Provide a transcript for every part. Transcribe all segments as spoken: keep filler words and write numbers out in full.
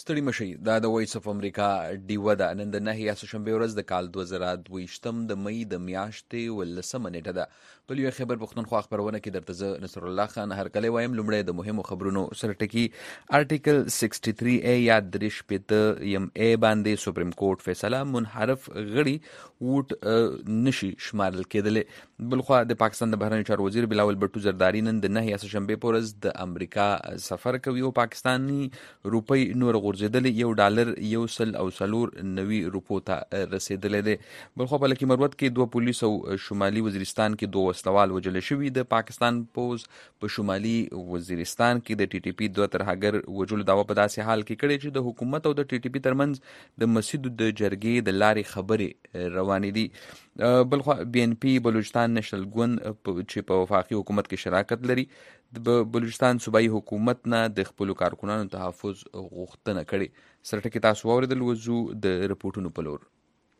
ستړي مشئ دا د وایس اف امریکا ډیوه ده. نن د نهه یاسوشنبې ورځ د کال دوه زره دویشتم د مۍ د میاشتې ولسمه نیټه ده. په لوی خیبر پښتونخوا خپرونه کې درته زه نصر الله خان هرکلی وایم. لومړی د مهمو خبرونو سره ټکي. ارټیکل سکسټي تھری اے یا درې شپېته یم اے باندې سپریم کورټ فیصله منحرف غړي ووټ نشي شمارل کېدلی. بلخوا د پاکستان د بهرنیو چارو وزیر بلاول بټو زرداري نن د نهه یاسوشنبې په ورځ د امریکا سفر کوي او پاکستاني روپۍ نور غورځېدلې یو ډالر یو سل او څلور نوي روپو ته رسېدلی دی. بلخوا په لکي مروت کې دوه پولیس او شمالي وزیرستان کې دوه وسلوال وژل شوي. د پاکستان پوز په شمالي وزیرستان کې د ټي ټي پي دوه ترهګر وژلو دعوه په داسې حال کې کړې چې د حکومت او د ټي ټي پي ترمنځ د مسیدو د جرګې د لارې خبرې روانې دي. بلخوا بي ان پي بلوچستان نېشنل ګوند چې په وفاقي حکومت کې شراکت لري د بلوچستان صوبایي حکومت نه د خپلو کارکنانو تحفظ غوښتنه کړې. سره ټکي تاسو واورېدل. وځو د رپورټونو په لور.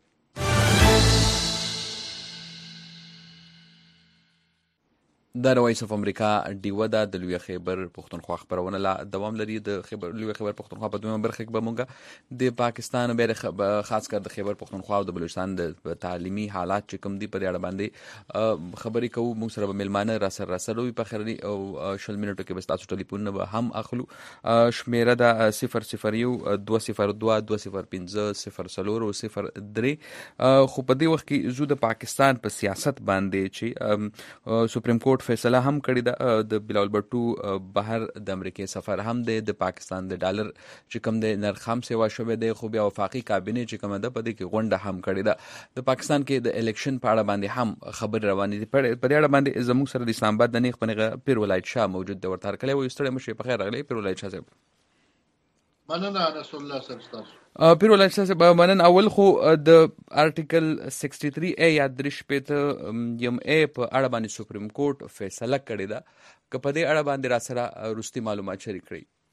دا د وایس اف امریکا ډیوه ده. د لوی خیبر پښتونخوا خپرونه لا دوام لري. د خیبر لوی خیبر پښتونخوا په دویمه برخه کې به مونږ د پاکستان بیا خاص کر د خیبر پښتونخوا او د بلوچستان د تعلیمي حالات چې کوم دي په دې اړه باندې خبرې کوو. موږ سره به میلمانه را سره را سره وي په خیرني او شل منټو کې به ستاسو ټلیفونونه به هم اخلو. شمیره ده صفر صفر یو دوه صفر دوه دوه صفر پنځه صفر څلور او صفر درې. خو په دې وخت کې زه د پاکستان په سیاست باندې چې سپریم کورټ فیصله هم کړې ده. د بلاول بټو بهر د امریکې سفر هم دی. د پاکستان د ډالر چې کوم دی نرخ هم سیوا شوی دی. خو بیا وفاقي کابینې چې کومه ده په دې کې غونډه هم کړې ده. د پاکستان کې د الیکشن په اړه باندې هم خبرې روانې دي. په دې اړه باندې زموږ سره د اسلام آباد د نیغ په نیغه پیر ولایت شاه موجود دی. ورته هرکلی وایو. ستړی مشئ. په خیر راغلی پیر ولایت شاه صاحب. مننه رسول الله صاحب تاسو. پیر ولایت شاه صاحب منن. اول خو د ارټیکل سکسټي تھری اے یا درې شپېته یم اے په اړه باندې سپریم کورټ فیصله کړې ده. که په دې اړه باندې را سره وروستي معلومات شریک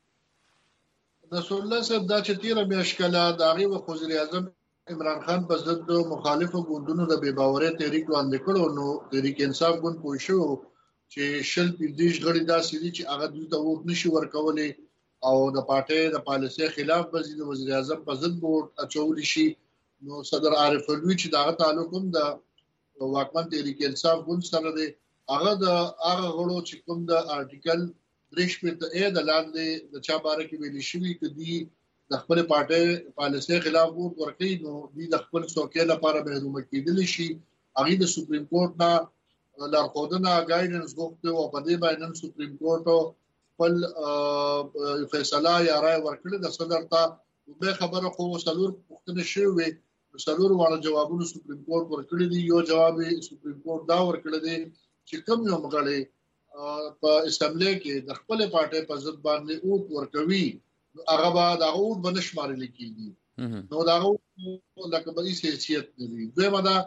کړئ. رسول الله صاحب دا چې تیره میاشت کله د هغې وخت وزیر اعظم عمران خان په ضد د مخالفو ګوندونو د بې باورۍ تحریک وړاندې کړو، نو تحریک انصاف ګوند پوه شو چې شل پنځه غړي داسې دي چې هغه دوی ته ووټ نشي ورکولی او د پارټۍ د پالیسۍ خلاف به د وزیر اعظم په ضد ووټ اچولی شي. نو صدر عارف الوی چې دغه تعلق هم د واکمن تحریک انصاف ګوند سره دی، هغه د هغه غړو چې کوم د ارټیکل درې شپېته اے د لاندې د چا باره کې ویلي شوي چې دوی د خپل پارټۍ پالیسۍ خلاف ووټ ورکوي، نو دوی د خپل څوکۍ لپاره محرومه کېدلی شي. هغې د سپریم کورټ نه لارښودنه ګایډنس غوښتې او په دې باندې نن سپریم کورټ خپل فیصله یا رائے ورکړې ده. صدر ته به خبره خو څلور پوښتنې شوې وې، څلور واړه جوابونه سپریم کورټ ورکړي دي. یو جواب سپریم کورټ دا ورکړی دی چې کوم یو مغړی په اسمبلی کې د خپل پارټۍ په ضد باندې ووټ ورکوي هغه به د هغه ووټ به نه شمارل کېږي، نو د هغه لکه به هیڅ حیثیت نه وي. دویمه دا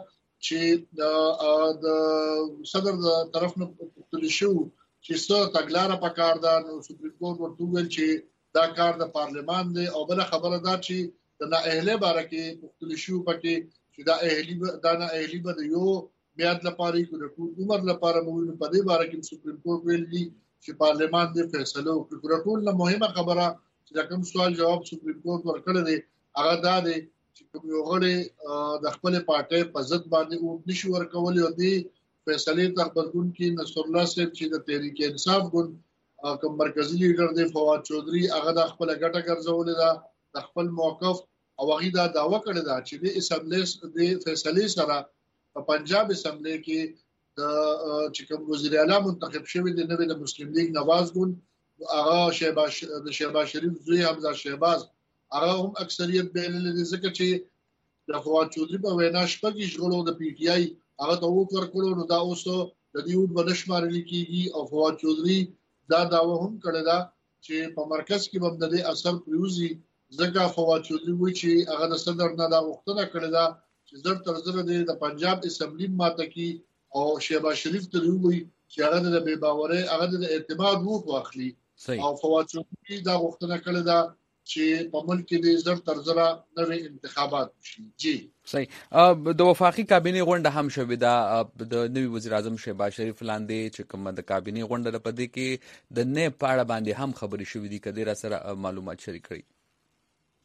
چې د صدر د طرف نه پوښتنې شوي چې څه تګلاره پکار ده، نو سپریم کورټ ورته وویل چې دا کار د پارلمان دی. او بله خبره دا چې د نااهلۍ باره کې پوښتنې شوي پکې چې دا اهلي دا نااهلي به د یو میاد لپاره وي که د ټول عمر لپاره به وي. نو په دې باره کې سپریم کورټ ویل دي چې پارلمان دې فیصله وکړي. د ټول نه مهمه خبره چې کوم سوال جواب سپریم کورټ ورکړی دی هغه دا دی چې کوم یو غړی د خپل پارټۍ په ضد باندې ووټ نشي ورکولی او دې فیصلې ته خبرګون کې نصر الله صاحب چې د تحریک انصاف ګوند کوم مرکزی لیډر دی فواد چودھری هغه د خپل ګټه ګرځولې ده د خپل موقف او هغه دا داوا کړی ده چې د اسمبلی د فیصلې سره په پنجاب اسمبلی کې د چې کوم وزیر اعلی منتخب شوی دی نوې د مسلم لیگ نواز ګوند هغه شهباز د شهباز شریف زوی حمزه شهباز هغه هم اکثریت بللی دی، ځکه چې د فواد چودھری په وینا شپږ غړو د پی ټی آی هغه ته ووټ ورکړو، نو دا اوس د دې ووټ به نه شمارل کېږي. او فواد چودھری دا دعوه هم کړې ده چې په مرکز کې به د دې اثر پریوزي، ځکه فواد چودھری وایي چې هغه د صدر نه دا غوښتنه کړې ده چې زر تر زره د پنجاب اسمبلی ماته کې او شهباز شریف ته وایي چې هغه د بې باورۍ هغه د اعتماد ووټ واخلي. او فواد چودھری دا غوښتنه کړې ده چې په ملک کې د زر تر زره نوې انتخابات وشي. جی صحیح. د وفاقي کابینې غونډه هم شوې ده د نوي وزیر اعظم شهباز شریف لاندې چې کومه د کابینې غونډه ده په دې کې د نه په اړه باندې هم خبرې شوې دي. که دې را سره معلومات شریک کړئ.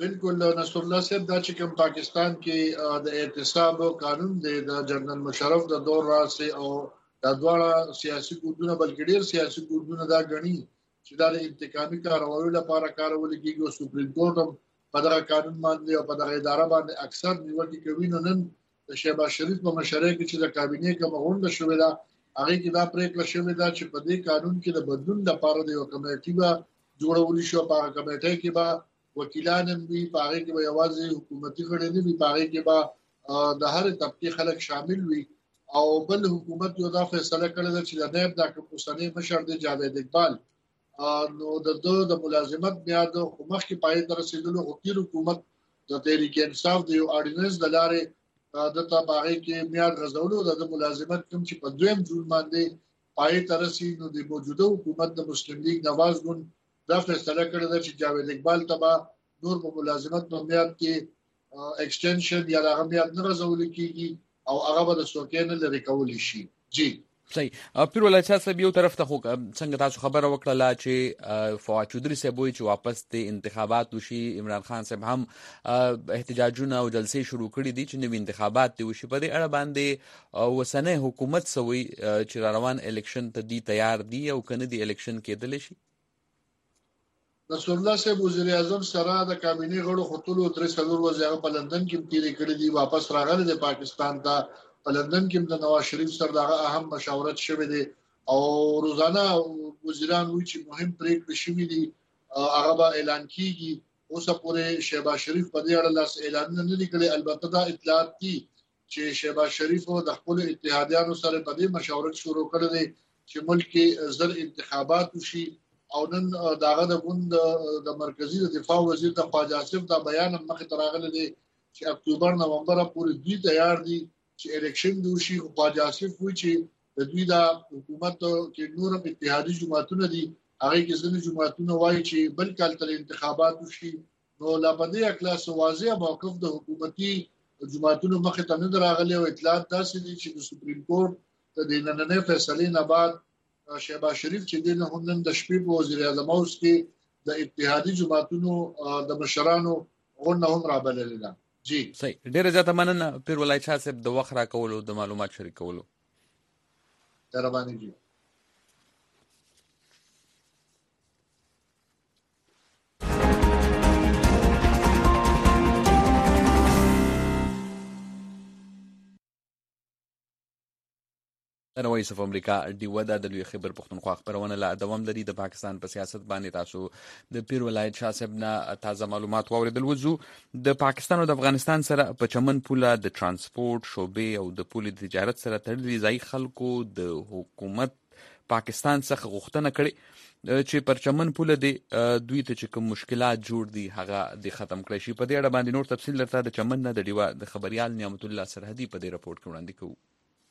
بالکل نصر الله صاحب دا چې کوم پاکستان کې د اعتصاب قانون دی د جنرال مشرف د دور راسي او د دواړه سیاسي ګوندونو بلکې ډېر سیاسي ګوندونه دا غني چې دا د انتقامي کارولو لپاره کارول کېږي او سپریم کورټ هم په دغه قانون باندې او په دغه اداره باندې اکثر نیوکې کوي. نو نن د شهباز شریف په مشرۍ کې چې د کابینې کومه غونډه شوې ده هغه کې دا پریکړه شوې ده چې په دې قانون کې د بدلون لپاره د یو کمیټې به جوړول شي. په هغه کمیټې کې به وکیلان هم وي، په هغه کې به یوازې حکومتي غړي نه وي، په هغه کې به د هر طبقه خلک شامل وي. او بل حکومت یو دا فیصله کړې ده چې د نائب د اوسنی مشر د جاوید اقبال نو د دوه د ملازمت میاد خو مخکې پای تر رسیدلو وکیل حکومت د تحریک انصاف د یو اورډیننس د لارې د تابعه کې میاد غزولو د ملازمت کوم چې په دویم جون باندې پای تر رسیدلو د موجوده حکومت د مسلم لیگ نواز ګوند دا فیصله کړې ده چې جاوید اقبال تبا نور په ملازمت په میاد کې ایکسټنشن یا هغه میاد نه غزول کیږي او هغه به د سوکین لري کول شي. جی صحیح. پیر ولایت صاحب یو طرف ته خو څنګه تاسو خبره وکړه چې فواد چودري صاحب وایي چې واپس د انتخابات وشي. عمران خان صاحب هم احتجاجونه او جلسې شروع کړي دي چې نوي انتخابات دي وشي. په دې اړه باندې وسنۍ حکومت سوي چې را روان الیکشن ته دی تیار دي او کنه دی الیکشن کېدل شي. نصر الله صاحب وزیر اعظم سره د کابینې غړو خطلو درې څلور ورځې په لندن کې تیرې کړې دي، واپس راغلي د پاکستان ته. په لندن کې د نواز شریف سره دغه اهم مشاورت شوه دي او روزانه وزیران وی چې مهم پریکړې شوې دي هغه به اعلان کیږي. اوس پورې شهباز شریف په دې اړه لاس اعلان نه دی کړی. البته دا اطلاعات دي چې شهباز شریف د خپل اتحادیانو سره په دې مشاورت شروع کړی دی چې ملک کې زر انتخابات وشي. او نن داغه د ګوند د مرکزی د دفاع وزیر د خواجه آصف دا بیان مخه تراغله دي چې اکتوبر نومبر پورې دوی تیار دي چې الیکشن دوشي. خواجه آصف وایي چې د دوی د حکومت کې نور اتحادی جماعتونه دي، هغه کې ځینې جماعتونه وایي چې بل کال تل انتخابات وشي. نو لا پدې اکلاس واضح موقف د حکومتي جماعتونو مخه ته نه راغلي او اطلاعات داسې دي چې د سپریم کورټ د نننې فیصلې نه بعد شهباز شریف چې دین هم نن د شپې په وزیر اعظم اوس کې د اتحادی جماعتونو د مشرانو غونډه هم رابللې ده. جی صحیح. ډیره زیاته مننه پیر ولایت شاه صاحب د وخت را کولو د معلومات شریکولو. مهرباني جی. د وایس اف امریکا ډیوه د لوی خبر پښتونخوا خبرونه لا دوام لري. د پاکستان په سیاست باندې تاسو د پیر ولایت شاه صاحب نه تازه معلومات واوریدل. وځو د پاکستان او د افغانستان سره په چمن پوله د ترانسپورت شوبې او د پولي تجارت سره تړلي ځای خلکو د حکومت پاکستان څخه غوښتنه کړې چې پر چمن پوله د دوی ته چې کوم مشکلات جوړ دي هغه د ختم کړي شي. په دې اړه باندې نور تفصیل درته د چمن نه د ډیوه د خبريال نعمت الله سرحدي په دې رپورت کې وړاندې کوو.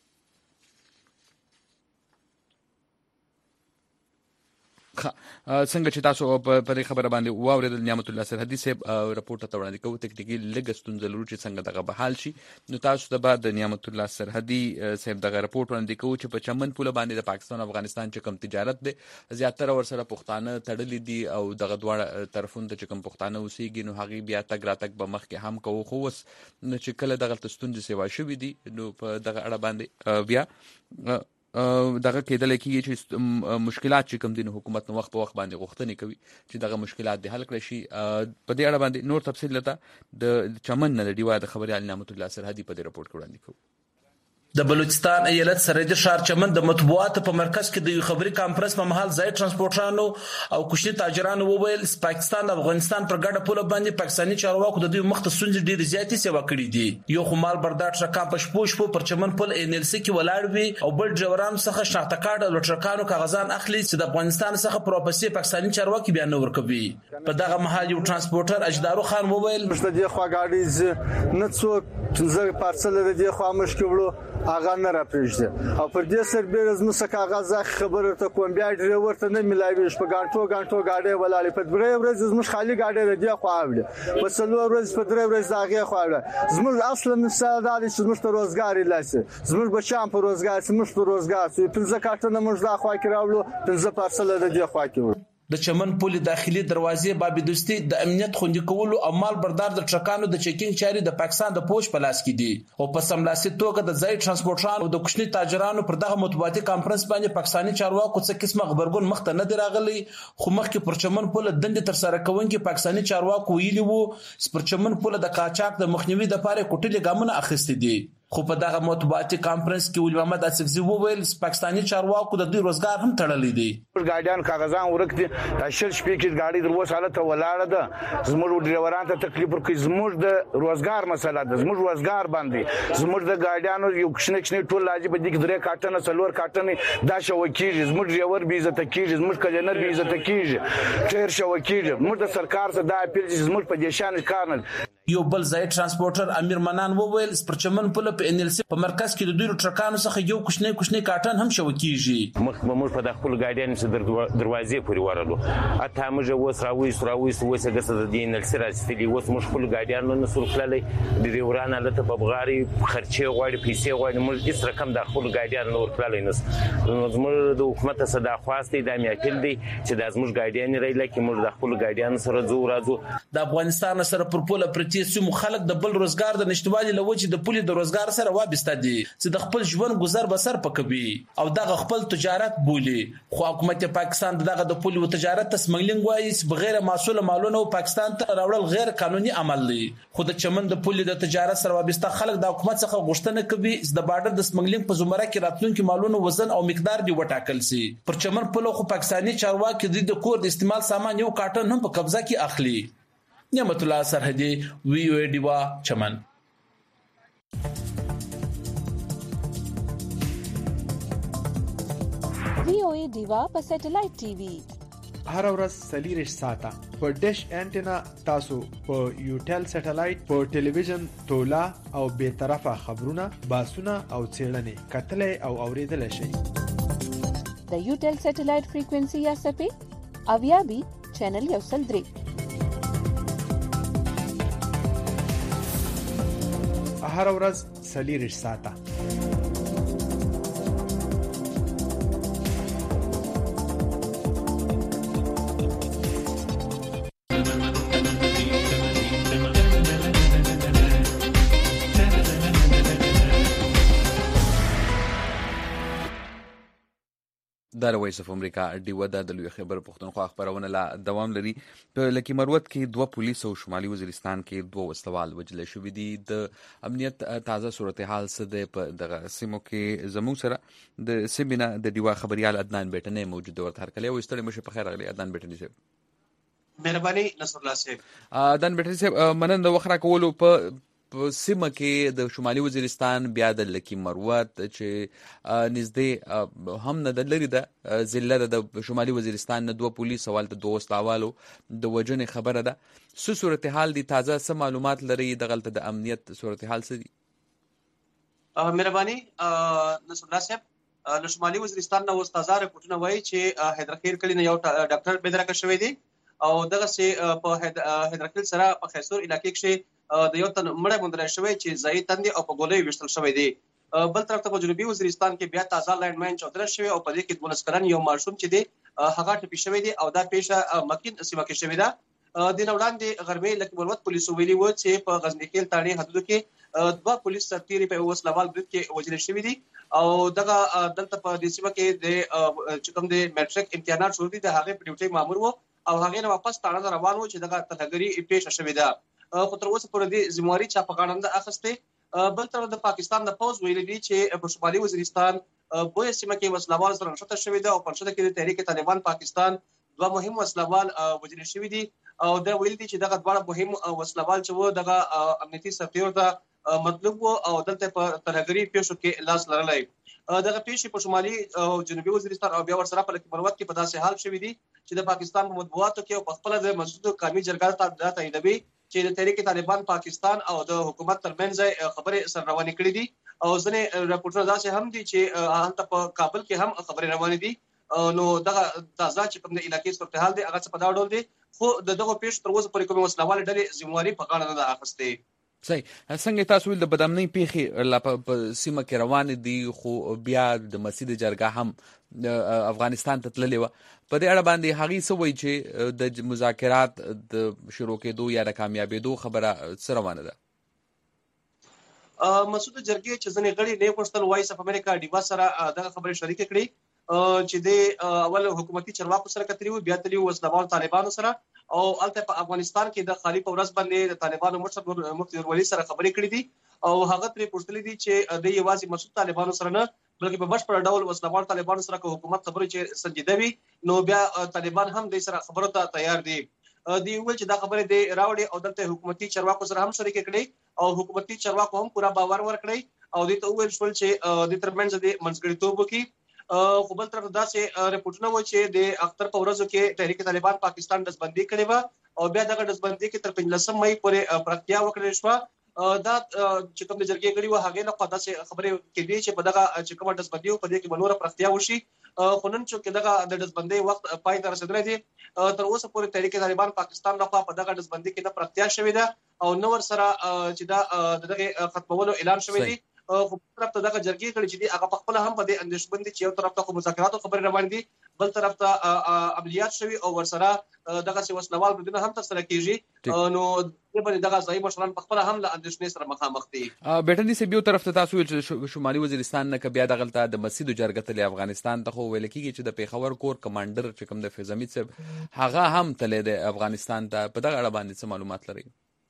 څنګه چې تاسو په دې خبره باندې واوریدل نعمت الله سرحدي صاحب رپورټ ته وړاندې کوو. تکنیکی لږ ستونزه لرو چې څنګه دغه بحال شي. نو تاسو ته بعد د نعمت الله سرحدي صاحب دغه رپورټ وړاندې کوو چې په چمن پوله باندې د پاکستان او افغانستان چې کوم تجارت دی زیاتره ورسره پښتانه تړلي دي او دغه دواړه طرفونه چې کوم پښتانه اوسېږي نو هغه بیا تګ راتګ به مخکې هم کوو. خو اوس چې کله دغه ستونزې سیوا شوې دي نو په دغه اړه باندې بیا دغه کېدل کېږي چې مشکلات چې کوم دین حکومت نو وخت په وخت باندې غوښتنې کوي چې دغه مشکلات د حل کړي شي. په دې اړه باندې نور تفصیل لته د چمن نه د ډیوه د خبريال نعمت الله سرحدي په دې رپورت کې وړاندې کوو. د بلوچستان ایالت سرحدي ښار چمن د مطبوعاتو په مرکز کې د یو خبري کانفرنس په مهال ځای ترانسپورټرانو او کوچني تاجرانو وویل پاکستان او افغانستان پر ګډه پوله باندې پاکستاني چارواکو د دوی مخته ستونزې ډېرې زیاتې سیوا کړې دي. یو خمال بردار ټرکان په شپو شپو پر چمن پل ان ال سي کې ولاړ وي او بل ډرایورانو څخه شناخته کارت او ټرکانو کاغذان اخلي چې د افغانستان څخه پروپسي پاکستاني چارواکي بیان ورکوي. په دغه مهال یو ترانسپورټر اجدارو خان وویل مشته دی خو غاډي نه څوک څنګه پارسل دی خو مشکلو هغه نه راپېژني او پر دې سر به زموږ څخه کاغذ خبره ته کوم بیا ډرایور ته نه ملایوي شپ غانټو غانټو گاډي ولاله په درې ورځې زموږ خالی گاډي دی خو اوله په څلور ورځې په درې ورځې هغه خو اوله زموږ اصل مثال دا چې زموږ ته روزګار لاسه زموږ بچان په روزګار زموږ په روزګار په ځکه کارت نه موږ دا خو کې راولو په ځکه پارسل دی خو کې د چمن پل داخلي دروازې باب دوستي د امنیت خوندي کولو او مال بردار د ټرکانو د چیکینګ چاري د پاکستان د پوش په لاس کې دي او په سملاسي توګه د ځای ترانسپورټرانو او د کوچني تاجرانو پر دغه مطبوعاتي کانفرنس باندې پاکستاني چارواکو څه قسمه خبرګون مخ ته نه دی راغلی خو مخکې پر چمن پل دندې تر سره کوونکي پاکستاني چارواکو ویلي وو پر چمن پل د قاچاق د مخنیوي لپاره کوټلې ګامونه اخیستي دي خو په دغه مطبوعاتي کانفرنس کې ویل محمد اڅکزي وویل پاکستاني چارواکو د دوی روزګار هم تړلی دی ګاډیان کاغذان ورک دي شل شپې کې ګاډي در اوس حالت ولاړه ده زموږ ډرایورانو ته تکلیف ورکوي زموږ د روزګار مسله ده زموږ روزګار باندې زموږ د ګاډیانو یو کښنه کښنه ټول لاجی په دې کې درې کاټنه څلور کاټنه دا شو کېږي زموږ ډرایور به عزت کېږي زموږ کلینر به عزت کېږي ډېر شو کېږي موږ د سرکار څخه دا اپیل چې زموږ په دې شان کار نه یو بل ځای ترانسپورټر امیر منان وویل پر چمن پل په ان ال سي په مرکز کې د دوی ټرکانو څخه یو کوچنی کوچنی کاټن هم شو کېږي مخ موږ په خپل ګاډیان چې دروازې پورې ورالو اته موږ اوس راوي راوي اوس هغه څه د ان ال سي راځي اوس موږ خپل ګاډیان نه سول کړلې د ډیوران له ته په بغاري خرچه غواړي پیسې غواړي موږ هیڅ رقم د خپل ګاډیان نور کړلې نه زموږ د حکومت صدا خواستې د میاکل دي چې د زموږ ګاډیان ریل کې موږ د خپل ګاډیان سره زو راځو د افغانستان سره پر پوله پرتی سیمو خلک د بل روزګار د نشټوالي لوجه د پولي د روزګار سره وابسته دي چې د خپل ژوند گذر بسر پکوي او دغه خپل تجارت بولی خو حکومت پاکستان دغه د پولي او تجارت تسمګلینګ وایي چې بغیر مسؤل مالونه پاکستان ته راوړل غیر قانوني عمل دی خو د چمن د پولي د تجارت سره وابسته خلک د حکومت څخه غوښتنه کوي چې د بارډر د سمګلینګ په زمره کې راتلونکي مالونه وزن او مقدار دی وټاکل شي پر چمن پولو خو پاکستاني چارواکي د کور د استعمال سامان یو کارټن هم په قبضه کې اخلي نعمت الله سرحدي وی او ډیوا چمن وی او ډیوا په سټلایټ ټي وي هر ورځ سلیریش ساته په ډیش انټینا تاسو په یوټل سټلایټ په ټلویزیون تولا او به طرفه خبرونه باسونه او څېړنې کتلې او اوریدل شي د یوټل سټلایټ فریکوئنسي یا سپې اویا بي چینل یو سل درې هر ورځ سلیریش ساته د وایس اف امریکا ډیوه د لوی خبر پښتونخوا خبرونه لا دوام لري په لکی مروت کې دوه پولیس او شمالي وزیرستان کې دوه وسلوال وجل شوې دي د امنیت تازه صورتحال سره په دغه سیمو کې زمو سره د سیمینه د ډیوه خبريال عدنان بیٹنه موجود ورته هر کله وستړي مشه په خیر غلي عدنان بیٹنه سي مهرباني نصر الله سي عدنان بیٹنه سي منن د وخره کولو په په سیمه کې د شمالي وزیرستان بیا د لکی مروت چې نږدې هم نه د لري د ضلع د شمالي وزیرستان نه دوه پولیس سوال ته دوه وسلوالو د وجنې خبره ده سو صورتحال دي تازه سم معلومات لري د غلطه د امنیت صورتحال څه دي مهرباني نصر الله صاحب له شمالي وزیرستان نو استادار کوټنه وایي چې حیدرخیر کلی نه یو ډاکټر بدرکه شوی دی او دغه سي په حیدرخیر سره په خیسور علاقې کې د یو تن مړه مندل شوی چې ځای تندې او په ګولې وشتل شوی دی بل طرف ته په جنوبي وزیرستان کې بیا تازه لینډ ماین چودره شوی او په دې کې دولس کلن یو ماشوم چې دی هغه ټپي شوی دی او دا پیښه مکین سیمه کې شوی ده د وړاندې غرمې لکه مروت پولیسو ویلي و چې په غزنی کې تاڼي حدود کې دوه پولیس سرتیري په وسلوال برید کې وژل شوی دي او دغه دلته په دې سیمه کې د چکم د میټریک امتحانات شروع دي د هغه په ډیوټي مامور وو او هغه نه واپس تاڼه روان وو چې دغه تلګری پیښه شوی ده خو تر اوسه پورې د ذمہواری چا په غاړه اخسته بل تر د پاکستان د پوز ویلي دي چې په شمالي وزیرستان بوې سیمه کې وسلوال سره نشته شوی دی او په شته کې د تحریک طالبان پاکستان دوه مهم وسلوال وژل شوی دي او دا ویل دي چې دغه ډول مهم وسلوال چې وو دغه امنیتي سرتیرو ته مطلوب وو او دلته په تلګری پیښو کې لاس لرلای دغه پیښې په شمالي او جنوبي وزیرستان او بیا ورسره په لکه مروت کې په داسې حال شوی دي چې د پاکستان په مطبوعاتو کې او په خپل د مسعود قومي جرګه ته تاییدوي چې د تحریک طالبان پاکستان او د حکومت ترمنځ خبرې سر روانې کړې دي او ځنې راپورټونه داسې هم دي چې هلته په کابل کې هم خبرې روانې دي نو دغه تازه چې کوم د علاقې صورتحال دی هغه څه په دا ډول دی خو دغه پیښ تر اوسه پورې کوم وسلوال ډلې ذمہواری په غاړه نه ده اخیستې صحیح. څنګه تاسو د بدامنۍ پیښې لا په سیمه کې روان دي خو بیا د مسجد جرګه هم افغانستان ته تللې وه، په دې اړه باندې هغې څه وایي چې د مذاکرات د شروع کېدو یا د کامیابېدو خبره څه روانه ده؟ مسعود جرګې چې ځینې غړي نه غوښتل وایس اف امریکا ډیوا سره دغه خبرې شریکې کړي چې د اول حکومتي چارواکو سره کتري وو، بیا تللی وسلوال طالبانو سره، او البته په افغانستان کې د خالي په ورځ باندې د طالبانو مشر مفتي ورولي سره خبرې کړې دي او هغه ترې پوښتلې دي چې د یوازې مسعود طالبانو سره نه بلکې په بشپړ ډول وسلوال طالبانو سره که حکومت خبرې چې سنجیده وي نو بیا طالبان هم د سره خبرو ته تیار دي. دی ویل چې دا خبرې د راوړي او دلته حکومتي چارواکو سره هم شریک کړي او حکومتي چارواکو هم پورا باور ورکړي او د ته ویل شول چې د ترمنځ د منځګړیتوب وکړي. خو بل طرف داسې رپورټونه و چې د اختر په ورځو کې تحریک طالبان پاکستان ډزبندي کړې وه او بیا دغه ډزبندي کې تر پنځلسم مۍ پورې پراختیا وکړل شوه. دا چې کوم د جرګې غړي و هغې لخوا داسې خبرې کېدې چې په دغه چې کومه ډزبندي وه په دې کې به نوره پراختیا وشي. خو نن چې دغه د ډزبندۍ وخت پای ته رسېدلی دی، تر اوسه پورې تحریک طالبان پاکستان لخوا په دغه ډزبندي کې نه پراختیا شوې ده او نه ورسره چې دا د دغې ختمولو اعلان شوی دی. خو په طرف ته دغه جرګې غړي چې دي هغه په خپله هم په دې اندېښمن دي چې یو طرف ته خو مذاکراتو خبرې روانې دي، بل طرف ته عملیات شوي او ورسره دغسې وسلوال بریدونه هم ترسره کېږي، نو دې باندې دغه ځایي مشران په خپله هم له اندېښنې سره مخامخ دي. بیټني صاحب، یو طرف ته تاسو ویل چې شمالي وزیرستان نه که بیا دغلته د مسجد جرګه تللی افغانستان ته، خو ویل کېږي چې د پېښور کور کمانډر چې کوم د فیض حمید صاحب هغه هم تللی دی افغانستان ته، په دغه اړه باندې څه معلومات لرئ؟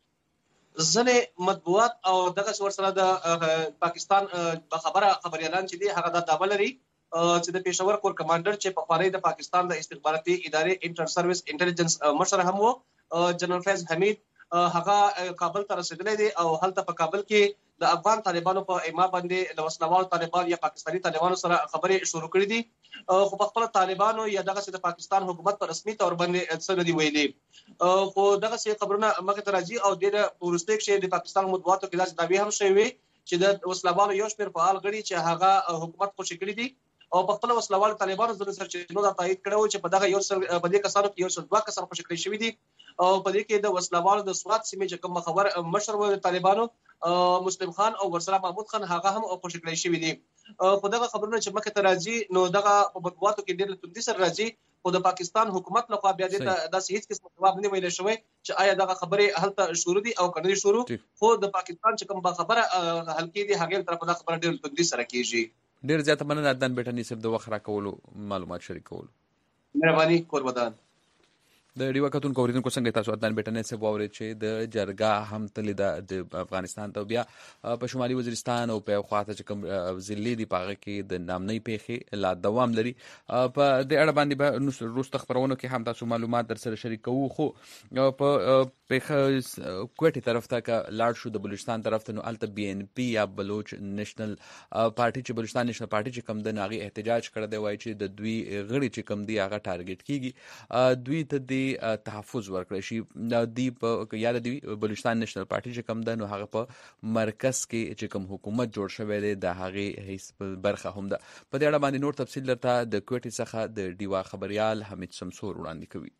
ځینې مطبوعات او دغسې ورسره د پاکستان خبره خبریالان چې دي هغه دا دعوه لري چې د پېښور کور کمانډر چې پخوانی د پاکستان د استخباراتي ادارې انټر سروس انټلیجنس مشر هم و جنرال فیض حمید، هغه کابل ته رسېدلی دی او هلته په کابل کې د افغان طالبانو په اما باندې د وسلوال طالبان یا پاکستاني طالبانو سره خبرې شروع کړې دي. خو په خپله طالبانو یا دغسې د پاکستان حکومت په رسمي طور باندې څه نه دي ویلي، خو دغسې خبرونه مخې ته راځي او ډېره په وروستۍ کښې د پاکستان مطبوعاتو کې داسې دعوې هم شوې وې چې د وسلوالو یو شمېر فعال غړي چې هغه حکومت خوشي کړي دي او په خپله وسلوال طالبانو ځینو سرچینو دا تایید کړی و چې په دغه یو سل په دې کسانو کې یو سل دوه کسان خوشي کړي شوي دي او په دې کې د وسلوالو د سوات سیمې چې کوم مخور مشر و د طالبانو مسلم خان او ورسره محمود خان هغه هم خوشي کړي شوي دي. په دغه خبرونه چې مخې ته راځي نو دغه په مطبوعاتو کې ډېر له توندي سره راځي، خو د پاکستان حکومت لخوا بیا دې ته داسې هېڅ قسم جواب نه ویلی شوی چې آیا دغه خبرې هلته شروع دي او که نه دي شروع، خو د پاکستان چې کوم باخبره حلقې دي هغې طرفه دا خبره ډېر له توندي سره کېږي. ډېر زیاته مننه عدنان بیټني صاحب د وخت راکولو معلومات شریکولو. مهرباني کوربدان. د ډیوا کتونکو اورېدونکو څنګه تاسو عدنان بیټني صاحب واورېد چې د جرګه هم تللې ده د افغانستان ته، بیا په شمالي وزیرستان او په یو خوا ته چې کوم ضلعې دي په هغه کې د نامنۍ پیښې لا دوام لري. په دې اړه باندې به وروسته خپرونو کې هم تاسو معلومات در سره شریک کوو. خو په پیښه کوټې طرف ته که لاړ شو د بلوچستان طرف ته، نو هلته بي ان پي یا بلوچ نیشنل پارټي چې بلوچستان نیشنل پارټي چې کوم دی نو هغې احتجاج کړی دی، وایي چې د دوی غړي چې کوم دي هغه ټارګېټ کېږي، دوی ته د تحفظ ورکړی شي. دی په یا د بلوچستان نیشنل پارټي چې کوم ده نو هغه په مرکز کې چې کوم حکومت جوړ شوی دی د هغې هیڅ برخه هم ده. په دې اړه باندې نور تفصیل درته د کوټې څخه د ډیوا خبریال حمید شمسور وړاندې کوي.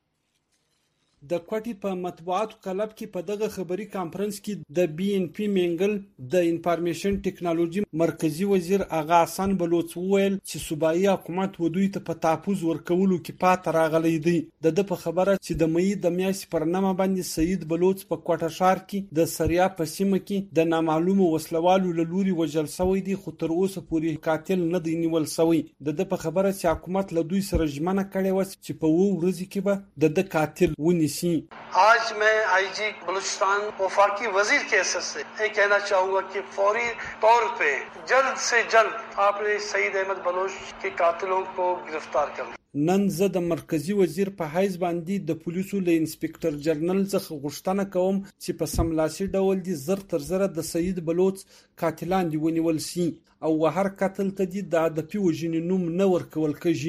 د کوټې په مطبوعاتو کلب کې په دغه خبري کانفرنس کې د بي ان پی منګل د انفارمیشن ټیکنالوژي مرکزی وزیر اغا حسن بلوچ وویل چې صوبایي حکومت ودوی ته په تحفظ ورکولو کې پات راغلی دی. د د په خبره چې د مئی د میاشتې پر نامه باندې سید بلوچ په کوټه ښار کې د سریا په سیمه کې د نامعلومو وسلوالو له لوري وژل شوی دی، خو تر اوسه پورې قاتل نه دی نیول شوی. د د په خبره چې حکومت له دوی سره ژمنه کړې وه چې په اوو ورځو کې به د د قاتل ونیسي. आज मैं आई जी बलूचिस्तान वफाकी वजीर के हैसियत से ये कहना चाहूँगा कि फौरी तौर पे जल्द से जल्द आपने सईद अहमद बलोच के कातिलों को गिरफ्तार कर लिया. نن زه د مرکزی وزیر په حیث باندې د پولیسو له انسپکټر جنرال څخه غوښتنه کوم چې په سملاسي ډول دي زر تر زره د سید بلوچ قاتلان دي ونیول شي او هر قتل ته دي د هدفي وژنې نوم نه ورکول کېږي.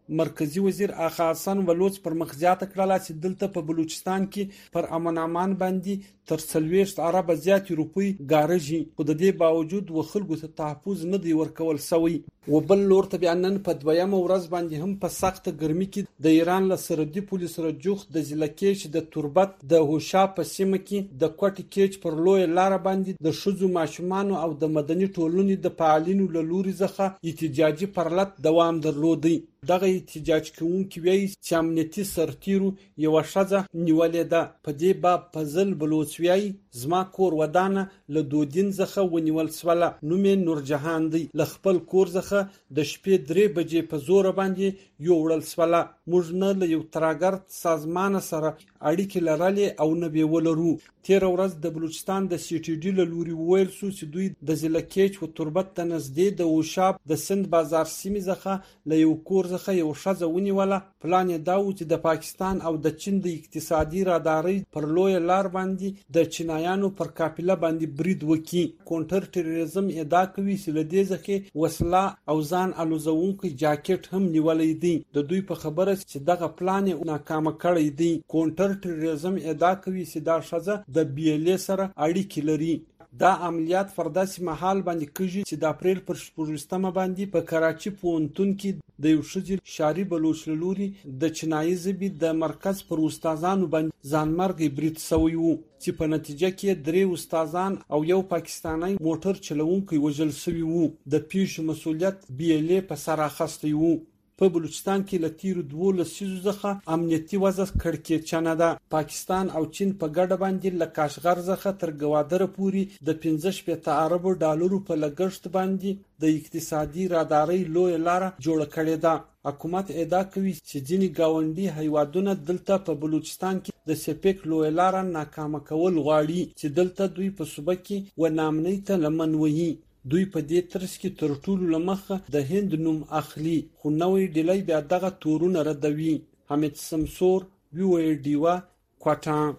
مرکزی وزیر آقا حسن ولوڅ پر مخ زیاته کړله چې دلته په بلوچستان کې پر امن امان باندې تر څلوېښت اربه زیاتې روپۍ ګارژي، خو د دې باوجود و خلکو ته تحفظ نه دی ورکول سوی. و بل لور ته بیا نن په دویمه ورځ باندې هم په سخته ګرمي کې د ایران له سرحدي پولې سره جوخت د ضلع کیچ د تربت د هوشا په سیمه کې د کوټ کیچ پر لوی لار باندې د ښځو، ماشومانو او د مدني ټولنې د فعالینو له لوري څخه احتجاجي پرلط دوام درلودی. دغه احتجاج کوونکي وایي چې امنیتي سرتیرو یوه ښځه نیولې ده. په دې باب فضل بلوڅ وایي زما کور ودانه له دودین څخه ونیول سوله. نوم یې نورجهان دی. له خپل کور څخه د شپې درې بجې په زوره باندې یوړل سوله. موږ نه له یو تراګرد سازمان سره اړیکې لرلې او نه به ولرو. تېره ورځ د بلوچستان د سی ټي ډي له لوري وویل سو چې دوی د ضلع کیچ و تربت ته نږدې د اوشاب د سند بازار سیمې څخه له یو کور څخه یو ښځه ونیوله. پلان یې دا و چې د پاکستان او د چین د اقتصادي رادارۍ پر لویه لار باندې د چینایانو پر قافله باندې برید وکړي. کونټر ټیرریزم ادعا کوي چې له دې څخه وسله او ځان الوزونکی جاکټ هم نیولی دی. د دوی په خبره چې دغه پلان یې ناکامه کړی دی. کونټر ټیرریزم ادعا کوي چې دا ښځه د بی ال ای سره اړیکې لري. دا عملیات پر داسې مهال باندې کېږي چې د اپریل پر شپږویشتمه باندې په کراچي پوهنتون کې د یو ښځې شاري بلوچ له لوري د چینایي ژبې د مرکز پر استادانو باندې ځانمرګی برید سوی و چې په نتیجه کې درې استادان او یو پاکستانی موټر چلوونکی وژل سوي وو. د پیښې مسؤلیت بی ال ای په سر اخیستی وو. په بلوچستان کې له تیرو دوو لسیزو څخه امنیتي وضع کړکېچنه ده. پاکستان او چین په ګډه باندې له کاشغر څخه تر ګوادره پورې د پنځه شپېته اربو ډالرو په لګښت باندې د اقتصادي رادارۍ لویه لاره جوړه کړې ده. حکومت ادعا کوي چې ځینې ګاونډي هیوادونه دلته په بلوچستان کې د سپیک لویه لاره ناکامه کول غواړي چې دلته دوی په صوبه کې و نامنۍ ته لمن وهي. دوی په دې ترڅ کې تر ټولو له مخه د هند نوم اخلي، خو نوې ډیلی بیا دغه تورونه ردوي. حمید سمسور، وی او ای ډیوا، کوټا.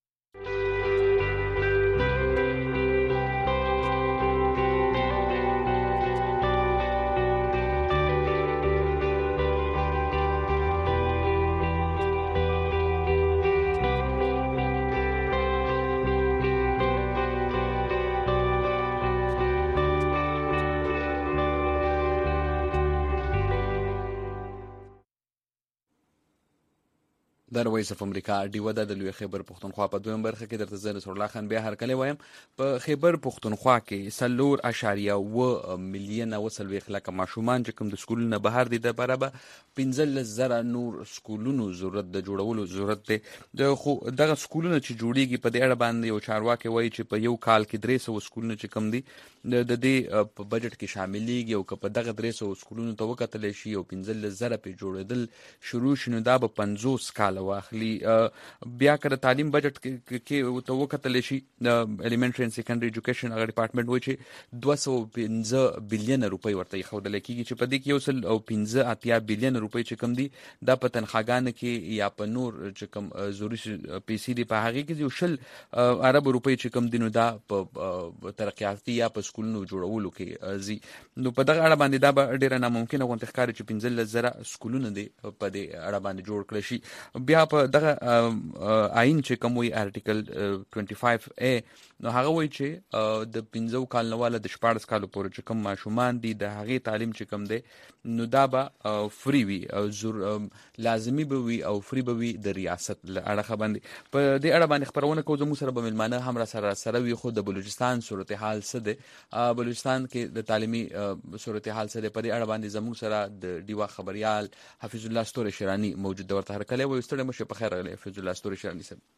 د وایس اف امریکا ډیوه د لوی خیبر پښتونخوا په دویم برخه کې درته زه نصر الله خان بیا هرکلی وایم. په خیبر پښتونخوا کې څلور اعشاریه اوه میلیونه اوه څلوېښت لکه ماشومان چې کوم د سکولونو نه بهر دي د برابر پنځلس زره نور سکولونو ضرورت د جوړولو ضرورت دی. د خو دغه سکولونه چې جوړیږي په دې اړه باندې یو چارواکي وایي چې په یو کال کې درې سوه سکولونه چې کم دي د دې په بجټ کې شاملېږي او که په دغه درې سوه سکولونو ته وکتلی شي او پنځلس زره پرې جوړېدل شروع شي نو دا به پنځوس کاله واخلي. بیا که د تعلیم بجټ کې ته وکتلی شي د الیمنټري اینډ سیکنډري ایجوکیشن هغه ډپارټمنټ وایي چې دوه سوه پنځه بیلیونه روپۍ ورته ایښودلی کېږي چې په دې کې یو سل او پنځه اتیا بیلیونه روپۍ چې کوم دي دا په تنخواګانو کې یا په نور چې کوم ضروري پیسې دي په هغې کې یو شل اربو روپۍ چې کوم دي نو دا په ترقیاتي یا په سکولونو جوړولو کې ځي. نو په دغه اړه باندې دا به ډېره ناممکنه غوندې ښکاري چې پنځلس زره سکولونه دي په دې اړه باندې جوړ کړی شي. بیا په دغه آئین چې کوم وایي ارټیکل ټوینټي فایو ای نو هغه وایي چې د پنځو کال نه واله د شپاړس کالو پورې چې کوم ماشومان دي د هغې تعلیم چې کوم دی نو دا به فري وي لازمي به وي او فري به وي د ریاست له اړخه باندې. په دې اړه باندې خپرونه کوو زموږ سره به مېلمانه هم را سره سره وي خو د بلوچستان صورتحال څه دی بلوچستان کې د تعلیمي صورتحال څه دی په دې اړه باندې زموږ سره د ډیوا خبریال حفیظ الله ستوري شیراني موجود دی. ورته هرکلی وایو. ستړی مه شئ، په خیر راغلی حفیظ الله ستوري شیراني صاحب.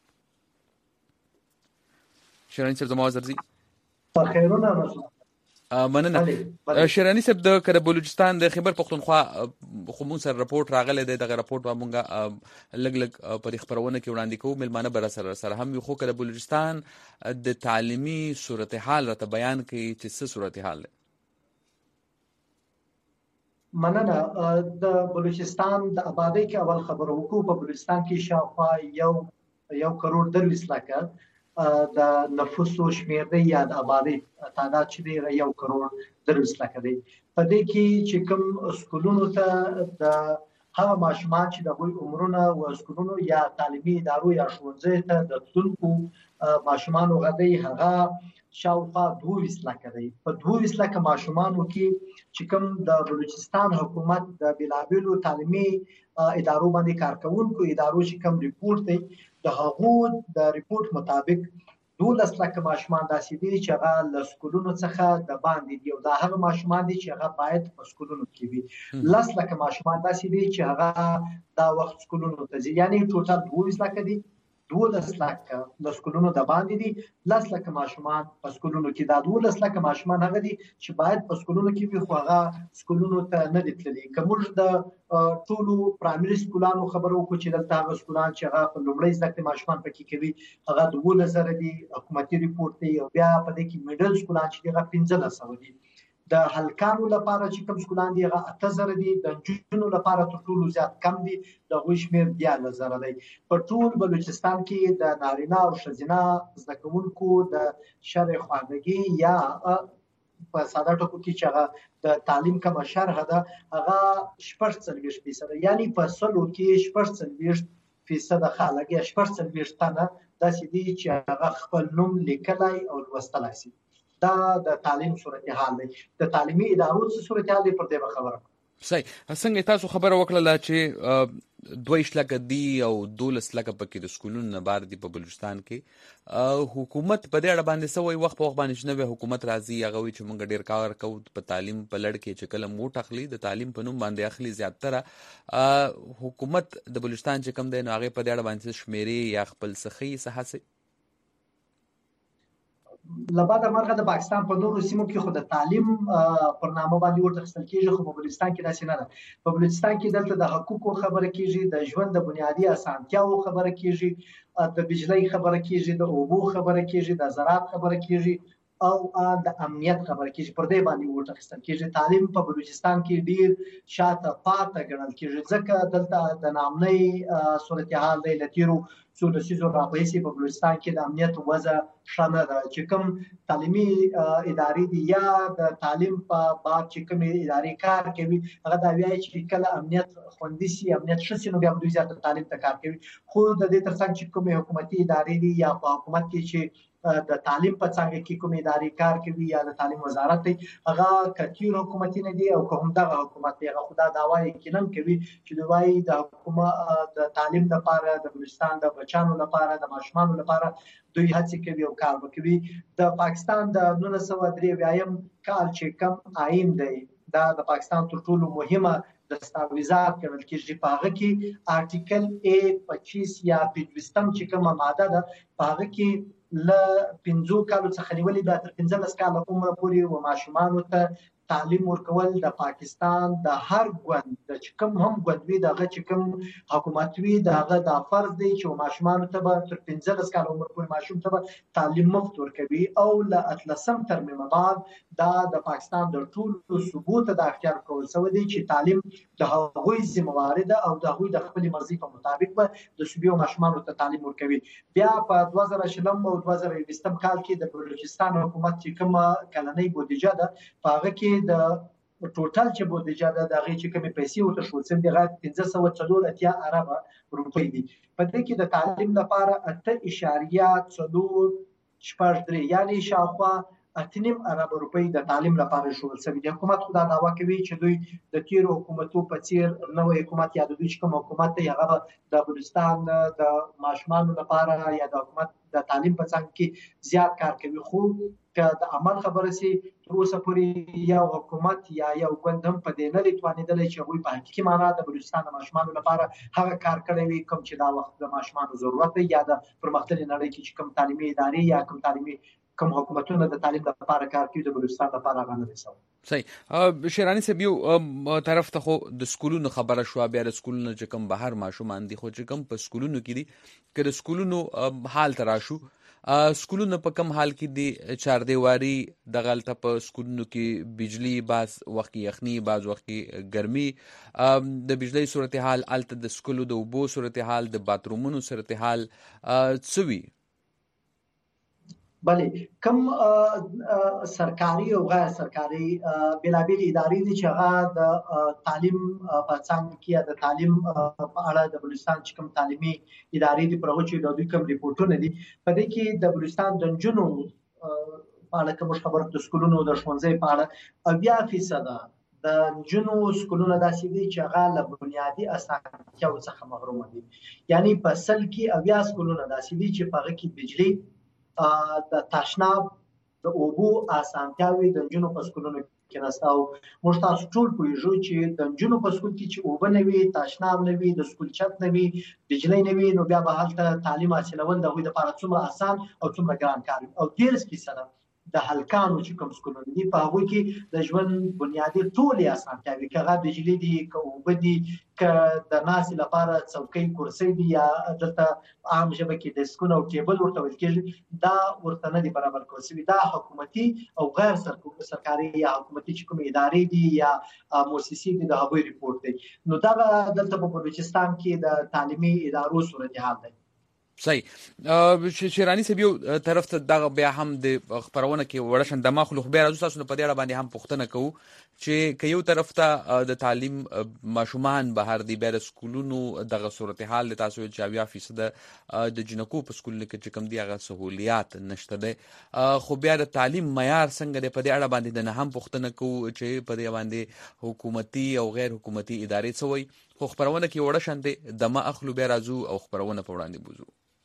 شیراني صاحب زما آواز درځي؟ په خیرونه مننه. شیراني صاحب د که د بلوچستان د خیبر پښتونخوا خو مونږ سره رپورټ راغلی دی دغه رپورټ به مونږ لږ لږ په دې خپرونه کې وړاندې کوو، مېلمانه به راسره سره هم وي. خو که د بلوچستان د تعلیمي صورتحال راته بیان کړي چې څه صورتحال دی. مننه. د بلوچستان د آبادۍ کې اول خبره وکړو. په بلوچستان کې شاوخوا یو یو کروڑ درویشت لکه د نفوسو شمیر دی یا د آبادۍ تعداد چې دی یو کروڑ درویشت لکه دی. په دې کې چې کوم سکولونو ته د هغه ماشومان چې د هغوی عمرونه و سکولونو یا تعلیمي ادارو یا ښوونځیو ته د تلونکو ماشومانو غدی هغه شاوخوا دوه لکه دی. په دوه لکه ماشومانو کې چې کوم د بلوچستان حکومت د بېلابېلو تعلیمي ادارو باندې کار کوونکو ادارو چې کوم ریپورت دی د هغو د ریپورت مطابق دولس لکه ماشومان داسې دي چې هغه له سکولونو څخه د باندې دي او دا هغه ماشومان دي چې هغه باید په سکولونو کې وي. لس لکه ماشومان داسې دي چې هغه دا وخت سکولونو ته ځي، یعنی ټوټل دوولس لکه دي. دولس لکه د سکولونو د باندې دي، لس لکه ماشومان په سکولونو کې. دا دولس لکه ماشومان هغه دي چې باید په سکولونو کې وي خو هغه سکولونو ته نه دي تللي. که موږ د ټولو پرایمري سکولانو خبره وکړو چې دلته هغه سکولان چې هغه په لومړۍ زده کړې ماشومان پکې کوي هغه دولس زره دي، حکومتي ریپورت دی. او بیا په دې کې میډل سکولان چې دي هغه پنځلس سوه دي. د هلکانو لپاره چې کوم سکولان دي هغه اته زره دي، د نجونو لپاره تر ټولو زیات کم دي، د هغوی شمېر دیارلس زره دی. په ټول بلوچستان کې د نارینه او ښځینه زده کوونکو د شرح خواندګي یا په ساده ټکو کې چې هغه د تعلیم کومه شرح ده هغه شپږ څلوېښت فیصده، یعنی په سلو کې شپږ څلوېښت فیصده خلک یا شپږ څلوېښت تنه داسې دي چې هغه خپل نوم لیکلی او لوستلی شي. دا د تعلیم صورتحال دی. د تعلیمي ادارو څه صورتحال دی پر دې به خبره کوم. صحیح. څنګه تاسو خبره وکړله چې دوه لکه دي او دولس لکه پکې د سکولونو نه بار دي په بلوچستان کې، حکومت په دې اړه باندې څه وایي؟ وخت په وخت باندې چې نوی حکومت راځي هغه وایي چې موږ ډېر کار کوو په تعلیم په لړ کې چې کله موټ اخلي د تعلیم په نوم باندې اخلي زیاتره. حکومت د بلوچستان چې کوم دی نو هغې په دې اړه باندې شمېرې یا خپل څه ښیي څه هڅې؟ لبعد مرغه د پاکستان په نورو سیمو کې خو د تعلیم پر نامه باندې ورته اخیستل کېږي، خو په بلوچستان کې داسې نه ده. په بلوچستان کې دلته د حقوقو خبره کېږي، د ژوند د بنیادي اسانتیاوو خبره کېږي، د بجلۍ خبره کېږي، د اوبو خبره کېږي، د زراعت خبره کېږي او د امنیت خبره کېږي. پر دې باندې ورته اخیستل کېږي. تعلیم په بلوچستان کې ډېر شاته پاته ګڼل کېږي ځکه دلته د ناامنۍ صورتحال دی. له تېرو څو لسیزو راهیسې په بلوچستان کې د امنیت وضع ښه نه ده. چې کوم تعلیمي ادارې دي یا د تعلیم په باب چې کومې ادارې کار کوي هغه دا وایي چې کله امنیت خوندي سي، امنیت ښه سي، نو بیا به دوی زیاته تعلیم ته کار کوي. خو د دې ترڅنګ چې کومې حکومتي ادارې دي یا په حکومت کې چې د تعلیم په څانګه کې کومې ادارې کار کوي یا د تعلیم وزارت دی هغه کتیر حکومتي نه دي او که همدغه حکومت دی هغه خو دا دعوا یقینا کوي چې دوی وایي د حکومت د تعلیم لپاره د بلوچستان د بچیانو لپاره د ماشومانو لپاره دوی هڅې کوي او کار وکوي. د پاکستان د نولس سوه درې اویایم کال چې کوم آئین دی دا د پاکستان تر ټولو مهمه دستاویزات ګڼل کېږي. په هغه کې آرټیکل ا پچیس یا پنځوستم چې کومه ماده ده په هغه کې له پنځو کالو څخه نیولې بیا تر پنځلس کاله عمره پورې و ماشومانو ته تعلیم ورکول د پاکستان د هر ګوند د چې کوم هم ګوند وي د هغه چې کوم حکومت وي د هغه دا فرض دی چې ماشومانو ته به تر پنځلس کاله عمر پورې ماشوم ته به تعلیم مفت ورکوي. او له اتلسم ترمیم بعد دا د پاکستان د ټولو صوبو ته دا اختیار کول شوی دی چې تعلیم د هغوی ذمهواري ده او د هغوی د خپلې مرضي په مطابق به د صوبې او ماشومانو ته تعلیم ورکوي. بیا په دوه زره شلم او دوه زره یوویشتم کال کې د بلوچستان حکومت چې کومه کلنۍ بودیجه ده په هغه کې د ټوټل چې بودیجه ده د هغې چې کومې پیسې ورته ښودل شوي دي هغه پنځه سوه څلور اتیا اربه روپۍ دي. په دې کې د تعلیم لپاره اته اشاریه څلور شپږ درې یعنې شاوخوا اته نیم اربه روپۍ د تعلیم لپاره ښودل شوي دي. حکومت خو دا دعوا کوي چې دوی د تېرو حکومتو په څېر نوی حکومت یا د دوی چې کوم حکومت دی هغه به د بلوچستان د ماشومانو لپاره یا د حکومت د تعلیم په څانګه کې زیات کار کوي. خو که د عمل خبره سي تر اوسه پورې یو حکومت یا یو ګوند هم په دې نه دی توانېدلی چې هغوی په حقیقي معنا د بلوچستان د ماشومانو لپاره هغه کار کړی وي کوم چې دا وخت د ماشومانو ضرورت دی یا د پرمختللې نړۍ کې چې کوم تعلیمي ادارې یا کوم تعلیمي کوم حکومتونه د تعلیم لپاره کار کوي د بلوچستان لپاره هغه نه دی سوی. صحیح. شیراني صاحب یو طرف ته خو د سکولونو خبره شوه، بیا د سکولونو چې کوم بهر ماشومان دي خو چې کوم په سکولونو کې دي که د سکولونو حال ته راشو سکولونو په کم حال کې دي؟ چاردیواري دغلته په سکولونو کې بجلی بعض وخت یخني بعض وخت ګرمي، د بجلی صورتحال هلته د سکولو د اوبو صورتحال د باترومونو صورتحال څه وي؟ بله کوم سرکاري او غیر سرکاري بېلابېلې ادارې دي چې هغه د تعلیم په څانګه کې د تعلیم په اړه د بلوچستان چې کوم تعلیمي ادارې دي پر هغو چې د دوی کوم ریپورټونه دي په دې کې د بلوچستان د نجونو په اړه کوم خبره د سکولونو د ښوونځي په اړه اویا فیصده د نجونو سکولونه داسې دي چې هغه له بنیادي اسانتیاوو څخه محروم دي. یعنی په سل کې اویا سکولونه داسې دي چې په هغه کې بجلي د تشناب د اوبو اسانتیاوې د نجونو په سکولونو کې نشته او موږ تاسو ټول پوهیږو چې د نجونو په سکول کې چې اوبه نه وي، تشناب نه وي، د سکول چت نه وي، بجلی نه وي، نو بیا به هلته تعلیم حاصلول د هغوی دپاره څومره اسان او څومره ګران کار وي. او دیرس فیصده د هلکانو چې کوم سکولونه دي په هغوی کې د ژوند بنیادي ټولې اسانتیاوې که هغه بجلي دي، که اوبه دي، که د ناستې لپاره څوکۍ کرسۍ دي، یا دلته عام ژبه کې ډسکونه او ټیبل ورته ویل کېږي، دا ورته نه دي برابر کړل شوي. دا حکومتي او غیر سرکاري یا حکومتي چې کومې ادارې دي یا مؤسسې دي د هغوی ریپورټ دی. نو دغه دلته په بلوچستان کې د تعلیمي ادارو صورتحال دی. صحیح. شیراني صاحب یو طرف ته دغه بیا هم د خپرونه کې وړه شندمه خو بیا راځو تاسو په دې اړه باندې هم پوښتنه کوو چې که یو طرف ته د تعلیم ماشومان بهر دي، بیا د سکولونو دغه صورتحال تاسو چې اویا فیصده د جنکو په سکولونو کې چې کوم دي هغه سهولیات نشته دی، خو بیا د تعلیم معیار څنګه دی په دې اړه باندې د نه هم پوښتنه کوو چې په دې باندې حکومتي او غیر حکومتي ادارې څه وایي. خو خپرونه کې وړه شندې دمه اخلو، بیا راځو او خپرونه په وړاندې بوزو.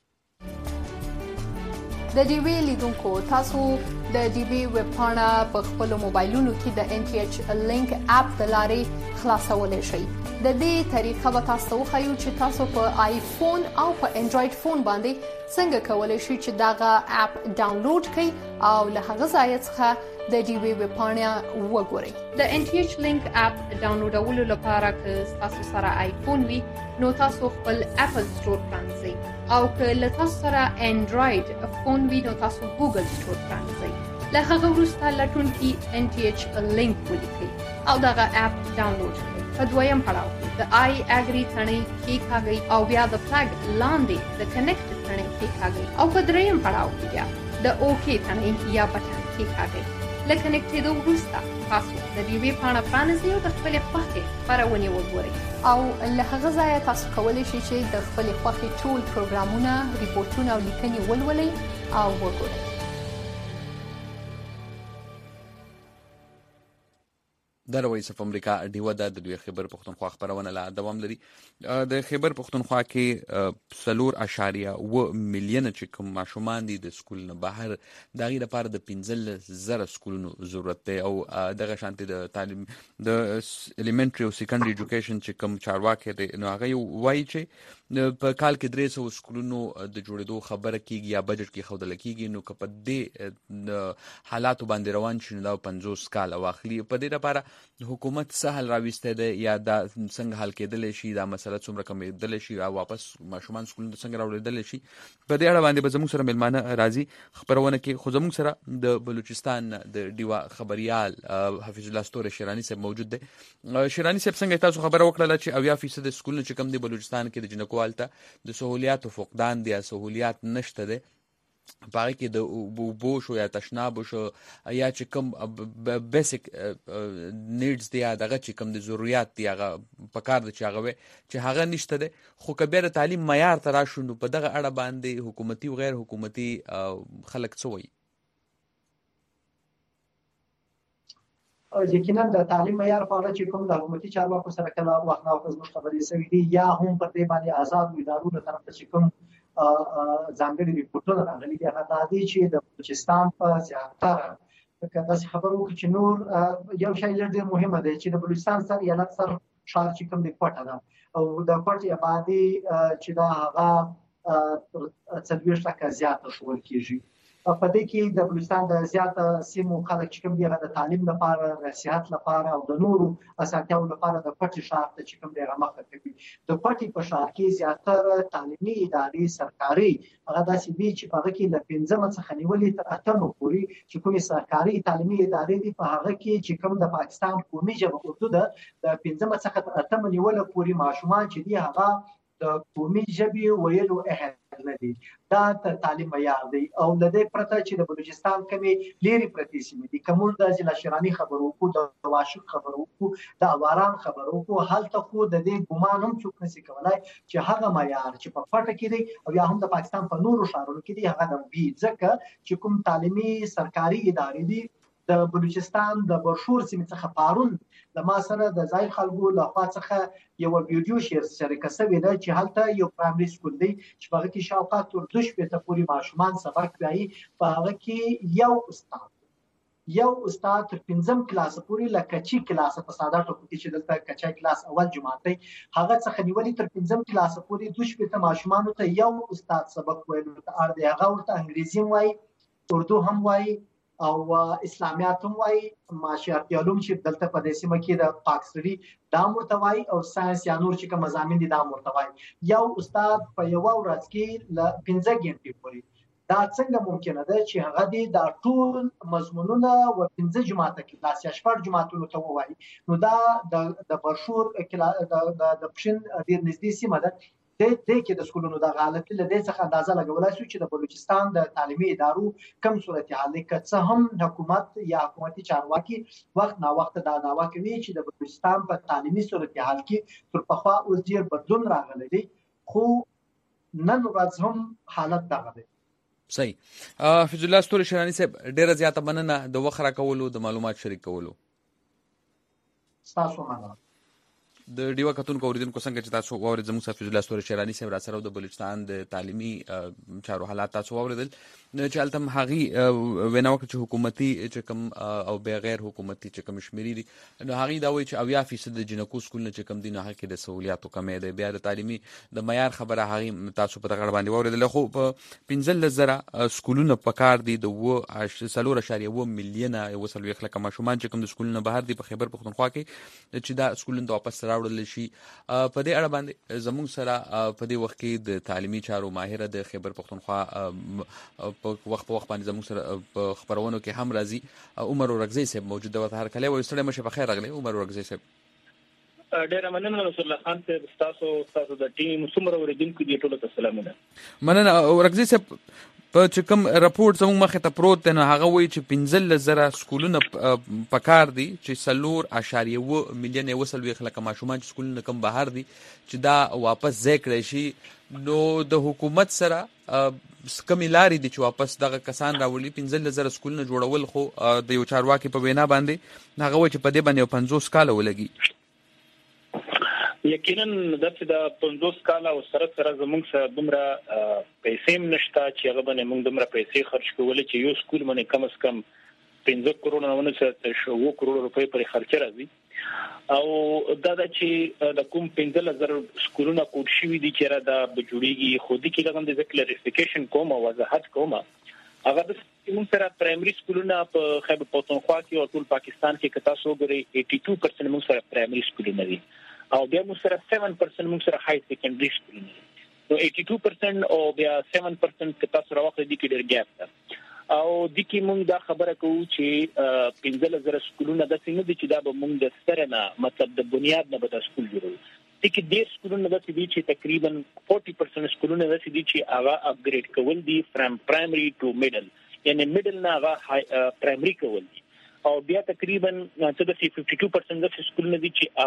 د ډیوی لیدونکو تاسو د ډیوی ویب پاڼه په خپل موبایلونو کې د ان ټي ایچ لینک اپ د لارې خلاصولی شئ. د دې طریقه به تاسو ته وښیو چې تاسو په آیفون او په انډراید فون باندې څنګه کولی شئ چې دغه اپ ډاونلوډ کړئ او له هغه ځایه څخه د ډیوی ویب پاڼه وګورئ. د ان ټي ایچ لینک اپ ډاونلوډولو لپاره که تاسو سره آیفون وي نو تاسو خپل اپل سټور پرانیزئ، او که له تاسو سره انډراید فون وي نو تاسو ګوګل سټور پرانیزئ. له هغه وروسته لټونکي ان ټي ایچ لینک ولیکئ او دغه اپ ډاونلوډ کړئ. په دویم پړاو کې د آی اګری تڼۍ کېکاږئ او بیا د فلګ لاندې د کنیکټ تڼۍ کېکاږئ او په دریم پړاو کې بیا د اوکې تڼۍ یا بټن کېکاږئ. له کنیکټېدو وروسته تاسو د ډیوی پاڼه پرانیزئ او د خپلې خوښې خپرونې وګورئ او له هغه ځایه تاسو کولی شئ چې د خپلې خوښې ټول پروګرامونه، ریپورټونه او لیکنې ولولئ او وګورئ. د وایس اف امریکا ډیوه د دوی خبر پښتونخوا خبرونه لا دوام لري. د خبر پښتونخوا کې سلور اشاریه و میلیونه چې کوم ماشومان دي د سکول نه بهر دغه لپاره د پنځل زره سکولونو ضرورت دی او دغه شانتي د تعلیم د الیمنټری او سیکنډري ایجوکیشن چې کوم چارواکي دی نو هغه وایي چې په کال کې درې سوه سکولونو د جوړېدو خبره کیږي یا بجټ کې ښودله کیږي. نو که په دې حالاتو باندې روان شي نو دا پنځوس کاله واخلي. په دې لپاره حکومت څه حل راوستی دی یا دا څنګه حل کېدلی شي، دا مسله څومره کمېدلی شي او واپس ماشومان سکولونو ته څنګه راوړېدلی شي، په دې اړه باندې به زموږ سره مېلمانه راځي خپرونه کې. خو زموږ سره د بلوچستان د ډیوه خبریال حفیظ الله ستوری شیراني صاحب موجود دی. شیراني صاحب څنګه تاسو خبره وکړله چې اویا فیصد سکولونه چې کوم دی بلوچستان کې د جنکو والته د سهولیاتو فقدان دی یا سهولیات نشته دی، په هغې کې د اوبو شو یا تشنابو شو یا چې کوم بیسک نیډز دی یا دغه چې کوم د ضروریات دی هغه پکار دی چې هغه وی چې هغه نشته دی. خو که بیا د تعلیم معیار ته راشو نو په دغه اړه باندې حکومتي او غیر حکومتي خلک څه وایي؟ یقینا د تعلیم معیار په اړه چې کوم د حکومتي چارواکو سره کله وخت نا وخت زموږ خبرې شوي دي یا هم پر دې باندې آزاد ادارو له طرفه چې کوم ځانګړي ریپورټونه راغلي دي هغه دا دي چې د بلوچستان په زیاتره که داسې خبرې وکړو چې نور یو شی ډېر مهمه دی چې د بلوچستان سر ایالت سر ښار چې کوم دی کوټه ده او د کوټې آبادي چې دا هغه څلوېښت لکه زیاته ښوول کېږي. په دې کې د بلوچستان د زیاته سیمو خلک چې کوم دي هغه د تعلیم لپاره، د صحت لپاره او د نورو اسانتیاوو لپاره د کوټې ښار ته چې کوم دی هغه مخه کوي. د کوټې په ښار کې زیاتره تعلیمي ادارې سرکاري هغه داسې دي چې په هغه کې له پنځمه څخه نیولې تر اتمه پورې چې کومې سرکاري تعلیمي ادارې دي په هغه کې چې کوم د پاکستان قومي ژبه اردو ده د پنځمه څخه تر اتمه نیوله پورې ماشومان چې دي هغه د قومي ژبې ویلو اهل نه دي دا د تعلیم معیار دی او د دې پرته چې د بلوچستان کمې لیري پرتې سیمې دي کوم د ضلع شرانی خبرو کو د واشق خبرو کو د اواران خبرو کو هلته خو د دې ګمان هم څوک نشي کولای چې هغه معیار چې په پټه کې دی او یا هم د پاکستان په نورو ښارونو کې دی هغه د بي ځکه چې کوم تعلیمي سرکاري ادارې دي د بلوچستان د برشور سیمې څخه پارون د ما سره د ځای خلکو له خوا څخه یو ویډیو شیر شریکه شوې ده چې هلته یو پرایمري سکول دی چې په هغه کې شاوخوا تر دوه شپېته پورې ماشومان سبق وایي په هغه کې یو استاد یو استاد تر پنځم کلاس پورې لکه چې کلاس په ساده ټکو کې چې دلته کچا کلاس اول جماعت دی هغه څخه نیولې تر پنځم کلاس پورې دوه شپېته ماشومانو ته یو استاد سبق ویلو ته اړ دی هغه ورته انګریزي وایي اردو هم وایي او اسلامیات هم وایي معاشرتي علوم چې دلته په دې سیمه کې د پاکستاني دا مرته وایي او ساينس یا نور چې کوم مضامین دي دا مرته وایي یو استاد په یو ورځ کې ل پنځه غنټې پورې دا څنګه ممکنه ده چې هغه دې دا ټول مضمونونه و پنځه جماعت کې کلاس یا شپږ جماعتونو ته وایي نو دا د د برشور د د پښین ډیر نږدې سیمه ده د دې کې د سکولونو د حالت له دې څخه اندازه لګولای شو چې د بلوچستان د تعلیمي ادارو کم صورتحال کې څه هم حکومت یا حکومتي چارواکي وخت نا وخت دا داوا کوي چې د بلوچستان په تعلیمي صورتحال کې تر پخوا اوس ډیر بدلون راغلی دی خو نن ورځ هم حالت دغه دی صحیح فیض الله ستوري شرانی صاحب ډیره زیاته مننه د وخت راکولو د معلومات شریک کولو تاسو مننه د ډیوا کتونکو اوریدونکو څنګه چې تاسو واورید زموږ صاحب فیض الله ستوري شرانی صاحب را سره د بلوچستان د تعلیمي چارو حالات تاسو واوریدل چې التم هغي وینا وکړه چې حکومتي چې کوم او بغیر حکومتي چې کوم شمیري دي نو هغه دا وایي چې اویا فیصد د جنکو سکول نه چې کوم دي نه هغه کې د سہولیاتو کمې ده بیا د تعلیمي د معیار خبره هغه تاسو په دغه باندې واوریدل خو په پنځل زره سکولونه په کار دي د و سلور اشاریه و میلیونه و سلوي خلک ماشومان چې کوم د سکولونه بهر دي په خیبر پختونخوا کې چې دا سکولونه د واپس راوړل شي په دې اړه باندې زموږ سره په دې وخت کې د تعلیمي چارو ماهر د خیبر پختونخوا په وخت په وخت باندې زموږ سره په خبرونو کې هم راځي عمر ورغزي صاحب موجود دی هر کله وي ستړي مشه په خیر راغلی عمر ورغزي صاحب ډیر مننه رسول الله خان ته تاسو تاسو د ټیم څومره اوریدونکو دی ټول ته سلامونه مننه ورغزي صاحب په چې کوم راپورټ زموږ مخې ته پروت دی نو هغه وایي چې پنځل زره سکولونه په کار دي چې سلور اشاریه و میلیون یو سلوي خلک ماشومان چې سکولونه کم بهر دي چې دا واپس ځای کړی شي نو د حکومت سره کومې لارې دي چې واپس دغه کسان راولي پنځل زره سکولونه جوړول خو د یو چارواکي په وینا باندې هغه وایي چې په دې باندې یو پنځوس کاله ولګي یقینا د د پنځوس کاله او سره سره زموږ سره دومره پیسې نشته چې هغه باندې موږ دومره پیسې خرج کولای چې یو سکول باندې کم از کم پنځه کروڑ نه ونه شو و کروڑ روپۍ پر خرچ راځي او دا د چې د کوم پنځه زره سکولونه کوډ شوی دي چې را د بجوړیږي خو دې کې لګم د کلیریفیکیشن کوم او وضاحت کوم هغه د موږ سره پرایمري سکولونه په خیبر پختونخوا کې او ټول پاکستان کې کتا سو غري اټي ټو پرسنټ موږ سره پرایمري سکولونه دي او بیا موږ سره سیون پرسنټ موږ سره هاي سیکنډري سکولونه دي نو اټي ټو پرسنټ او بیا سیون پرسنټ کتا سره وخت دي کې ډېر ګیپ ده او د کې موږ دا خبره کوو چې پنځه زره سکولونه د څنګه دي چې دا به موږ د سره نه مطلب د بنیاد نه به د سکول جوړو د کې ډېر سکولونه د دې چې تقریبا چالیس پرسنټ سکولونه د دې چې هغه اپګریډ کول دي فرام پرایمري ټو میډل یعنی میډل نه هغه پرایمري کول دي او بیا تقریبا څه د ففټي ټو پرسنټ د سکولونه دي چې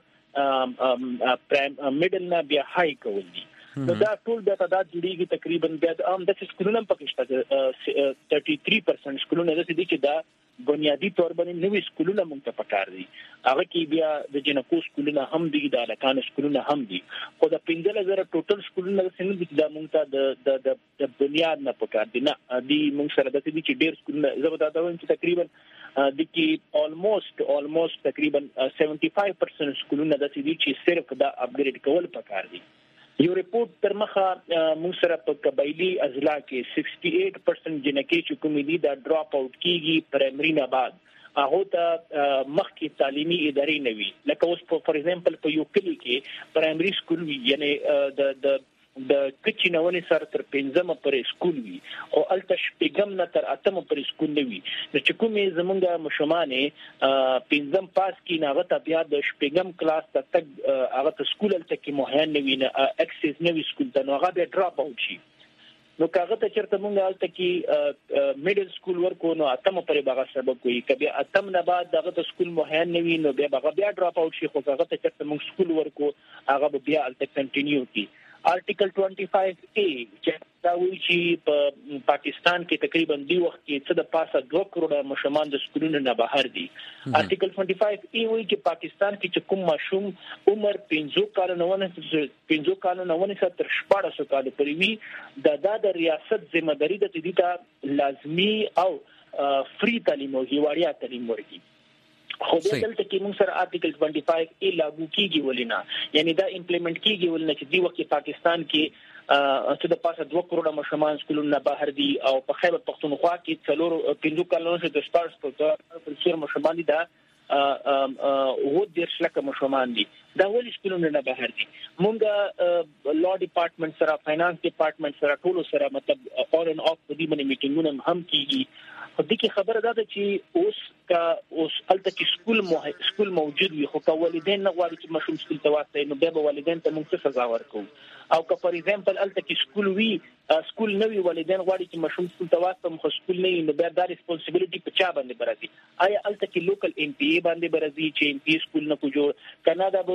هغه پرایم میډل نه بیا هاي کول دي نو دا ټول د تعداد جوړیږي تقریبا بیا عام د سکولونو په کې شته تھرٹی تھری پرسنټ سکولونه د دې چې دا بنیادی تور باندې نوې سکولونه مونږ ته پکار دي هغه کې بیا د جنکو سکولونه هم دي د الکان سکولونه هم دي خو د پنځه زره ټوټل سکولونه څنګه دي دا مونږ ته د د بنیاد نه پکار دي نه دي مونږ سره د دې چې ډېر سکولونه زبر دا وایم چې تقریبا د کې almost almost تقریبا سیونټي فایو پرسنټ سکولونه د دې چې صرف دا اپګریډ کول پکار دي یو ریپورت تر مخه موږ سره په قبایلی اضلاع کې سکسٹی ایٹ پرسنٹ جنکې چې کومې دي دا ډراپ اوټ کیږي پرایمري نه بعد هغه ته مخکې تعلیمي ادارې نه وي لکه اوس فور ایگزامپل په یو کلی کې پرایمري سکول وي یعنی د د د کچینونې سره تر پنځمه پرې سکول وي او الته شپږم نه تر اتمه پرې سکول نه وي نو چې کومې زمونږ مشمانې پنځم پاس کې نه غته بیا د شپږم کلاس ته تک هغه ته سکول الته کې مهیا نه وي نه اکسس نه وي سکول ته نو هغه بیا ډراپ اوټ شي نو کاغه ته چرته مونږ حالت کې میډل سکول ورکو نو اتمه پرې باغ سبب کوي کبي اتم نه بعد دغه ته سکول مهین نه وي نو بیا باغ بیا ډراپ اوټ شي خو کاغه ته چرته مونږ سکول ورکو هغه بیا حالت کنټینیو کی آرټیکل پچیس اے چې دا وایي چې په پاکستان کې تقریبا دی وخت کې څه د پاسه دوه کروڑه مشمان د سکولونو نه بهر دي آرټیکل پچیس اے وایي چې پاکستان کې چې کوم ماشوم عمر پنځه کال نه ونه پنځه کال نه ونه تر شپږ کال پورې وي د د ریاست ذمہ داری د دې ته لازمی او فری تعلیم او هیواریا تعلیم ورکړي خو د دلته کې موږ سره آرټیکل پچیس اے لاګو کیږي ولینا یعنی دا امپلیمنٹ کیږي ولنه چې دی وخت پاکستان کې څه د پاسه دوه کروڑه مشمان سکولونه بهر دي او په خیبر پختونخوا کې څلور پنځه کلونو د سپارس په څیر مشمان دي دا و د شلکه مشمان دي دا ولې سکولونه نه بهر دي مونږه لا ډپارټمنټ سره فاینانس ډپارټمنټ سره ټول سره مطلب اون ان اف د دې باندې میټینګونه هم کیږي خو د کی خبره ده چې اوس کا اوس الته کې سکول مو سکول موجود وي خو والدین نه غواړي چې مشوم سکول ته واسطه نو به والدین ته موږ څه سزا ورکو او که فور ایگزامپل الته کې سکول وي سکول نه وي والدین غواړي چې مشوم سکول ته واسطه مخ سکول نه نو به دا ریسپانسیبিলিټي په چا باندې برازي آیا الته کې لوکل ایم پی ای باندې برازي چې ایم پی سکول نه کو جوړ کنه دا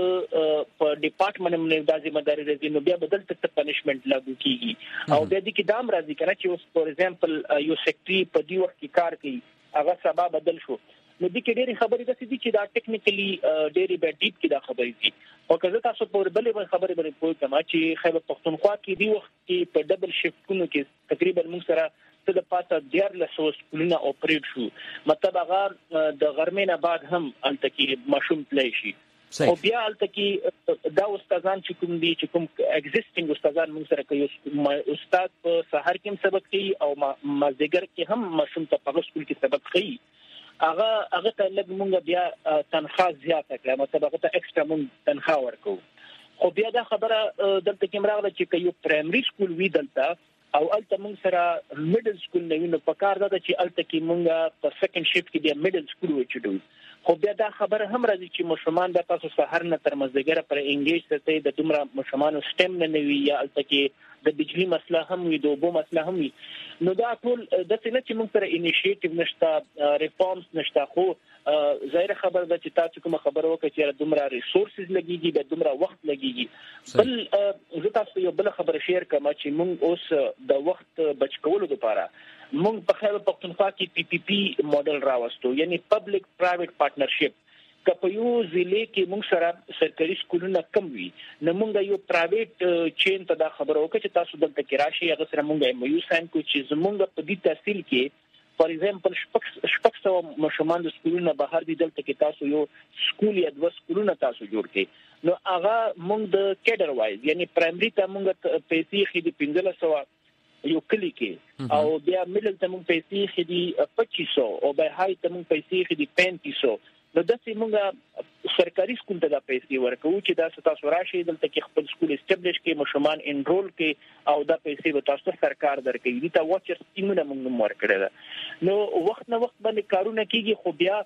په ډپارټمنټ باندې د ذمہ داری راځي نو بیا بدل څه پنیشمنت لاګو کیږي او د دې کې دام راځي کنه چې اوس فور ایگزامپل یو سیکټری په دی وخت کې کار کوي هغه سبا بدل شو نو د کې ډېری خبرې د دې چې دا ټیکنیکلی ډېری به ډیپ کې دا خبرې دي او که زه تاسو په بلې خبرې باندې پوه کما چې خیبر پختونخوا کې دی وخت کې په ډبل شفټونو کې تقریبا موږ سره څه د پاسه ډیر لسو سکولونه اپریټ شو مطلب هغه د غرمې نه بعد هم الته کې مشوم پلی شي او بیا الته کې دا استادان چې کوم دي چې کوم ایگزیسټینګ استادان موږ سره کوي استاد په سحر کې سبق کوي او مازدیګر کې هم مشوم ته په سکول کې سبق کوي هغه هغه ته لږ مونږ بیا تنخواه زیاته کړه مطلب هغه ته ایکسترا مونږ تنخواه ورکو خو بیا دا خبره دلته کې راغله چې یو پرایمري سکول وی دلته او الته مونږ سره میډل سکول نه وینو په کار دا چې الته کې مونږ په سیکنډ شیفت کې بیا میډل سکول وچډو خو بیا دا خبره هم راځي چې مشمان د تاسو سحر نه تر مزدګره پر انګلیش ته د دومره مشمان سټیم نه نوي یا الته کې د بجلی مسله هم وي د اوبو مسله هم وي نو دا ټول د څه نه چې موږ سره انیشیټیو نشته ریفارمز نشته خو ظاهر خبر ده چې تاسو کوم خبر وکړئ چې دومره ریسورسز لګيږي به دومره وخت لګيږي بل زه تاسو یو بل خبر شیر کوم چې موږ اوس د وخت بچ کولو لپاره موږ په خیبر پختونخوا کې پی پی پی ماډل راوستو یعنی پبلک پرایویټ پارټنرشپ کله یو ضلع کې موږ سره سرکاري سکولونه کم وي نو موږ یو پرایویټ چین ته دا خبر وکړه چې تاسو دلته کې راشي هغه سره موږ ایم یو ساين کو چې زموږ په دې تحصیل کې فور ایگزامپل شپږ شپږ سو مشمان د سکولونو بهر دي دلته کې تاسو یو سکول یا دوه سکولونه تاسو جوړ کړئ نو هغه موږ د کیډر وایز یعنی پرایمري ته موږ پیسې خېدي پنځه سو یو کلی کې او بیا میډل ته موږ پیسې خېدي پچیس سو او بیا هاي ته موږ پیسې خېدي پینتیس سو نو د څه موږ سرکاري سکول ته د پیسې ورکو چې دا تاسو راشي دلته کې خپل سکول اسټابلیش کې مشمان انرول کې او دا پیسې به تاسو سرکار درکوي دي تا واچر سکیمونه موږ ورکړل نو وخت نه وخت باندې کارونه کیږي خو بیا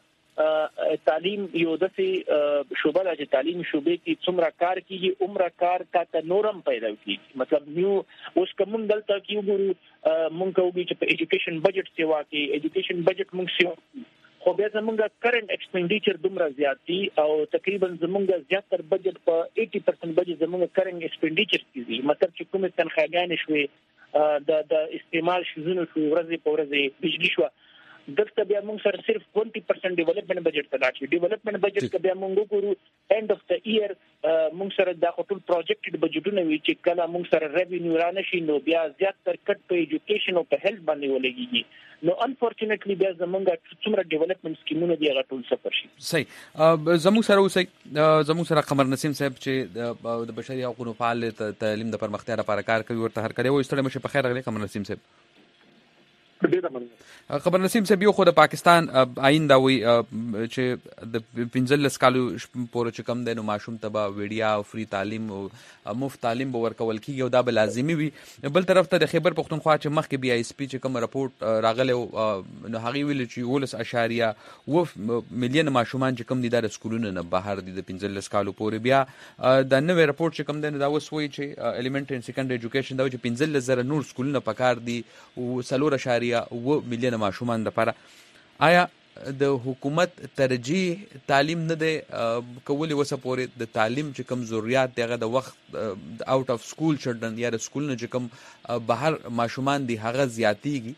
تعلیم یو دسي شوبه د تعلیم شوبې کې څومره کار کیږي عمره کار کا نورم پیدا کیږي مطلب نیو اوس کوم دلته کې وګورو مونږ کوي چې په ایجوکیشن بجټ سیوا کې ایجوکیشن بجټ مونږ سیوا خو بیا زمونږ کرنٹ ایکسپینډیچر دومره زیات دي او تقریبا زمونږ زیاتره بجټ په اسی پرسنټ بجټ زمونږ کرنٹ ایکسپینډیچر کیږي مطلب چې کومه تنخواهګانې شوي د د استعمال شزونه شو ورځې په ورځې بجلی شو دلته بیا موږ سره صرف بیس پرسنټ ډیولپمنٹ بجټ ته راځي ډیولپمنٹ بجټ کې بیا موږ وګورو اند اف د ایئر موږ سره د ټول پروجیکټډ بجټونه وی چې کله موږ سره ریوینیو را نشي نو بیا زیات تر کټ په ایجوکیشن او په هیلث باندې ولګيږي نو انفورچونټلی بیا زمونږ څومره ډیولپمنٹ سکیمونه دی هغه ټول صفر شي صحیح زموږ سره اوسئ زموږ سره قمر نسیم صاحب چې د بشري حقوقو فعال تعلیم د پرمختیا لپاره کار کوي ورته هر کله وي ستړي مشه په خیر غلي قمر نسیم صاحب خبر نسیم صاحب یو خو د پاکستان آئین دا وی چې د پنځلس کالو پورې چې کم دی نو ماشوم ته به ویډیا او فری تعلیم او مفت تعلیم به ورکول کیږي او دا به لازمي وي. بل طرف ته د خیبر پختونخوا چې مخکې بي آی اس پی چې کوم راپورټ راغلی نو هغې ویلي چې یولس اشاریه اووه میلیون ماشومان چې کم دي دا د سکولونو نه بهر دي د پنځلس کالو پورې. بیا د نوی راپورټ چې کم دی نو دا اوس وایي چې الیمنټري اینډ سیکنډري ایجوکیشن دا وایي چې پنځلس زره نور سکولونه پکار دي او څلور اشاریه اووه میلیون ماشومان لپاره. آیا د حکومت ترجیح تعلیم نه دی کولی وسه پورې د تعلیم چې کوم ضرورت دی هغه د وخت اوټ اف سکول چلډرن یا د سکول نه چې کوم بهر ماشومان دي هغه زیاتیږي؟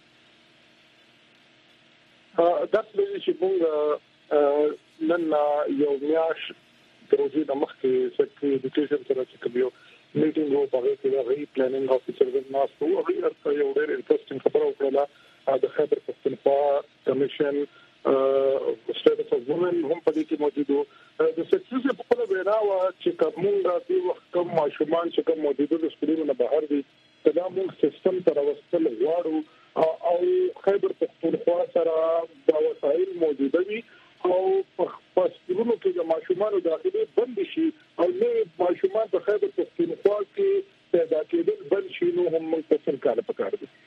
دا څه چې موږ نن یو میاش پروژې د مخکې سکرټري ایجوکیشن سره چې کوم یو میټینګ وو په هغه کې د ری پلانینګ افیسر د ناس وو هغه یو ډېر انټرېسټینګ خبره وکړه د خیبر پختونخوا کمیشن سټیټس اف وومن هم په دې کې موجود وو. د سکسس په خپل وینا وا چې کوم د وخت کم ماشومان چې کوم موجود د سکولونو نه بهر دي دا موږ سیستم تر وسل غواړو او خیبر پختونخوا سره د وسایل موجود وي او په سکولونو کې د ماشومان داخلي بند شي او نه ماشومان په خیبر پختونخوا کې پیدا کېدل بند شي نو هم موږ څه کار پکار دي.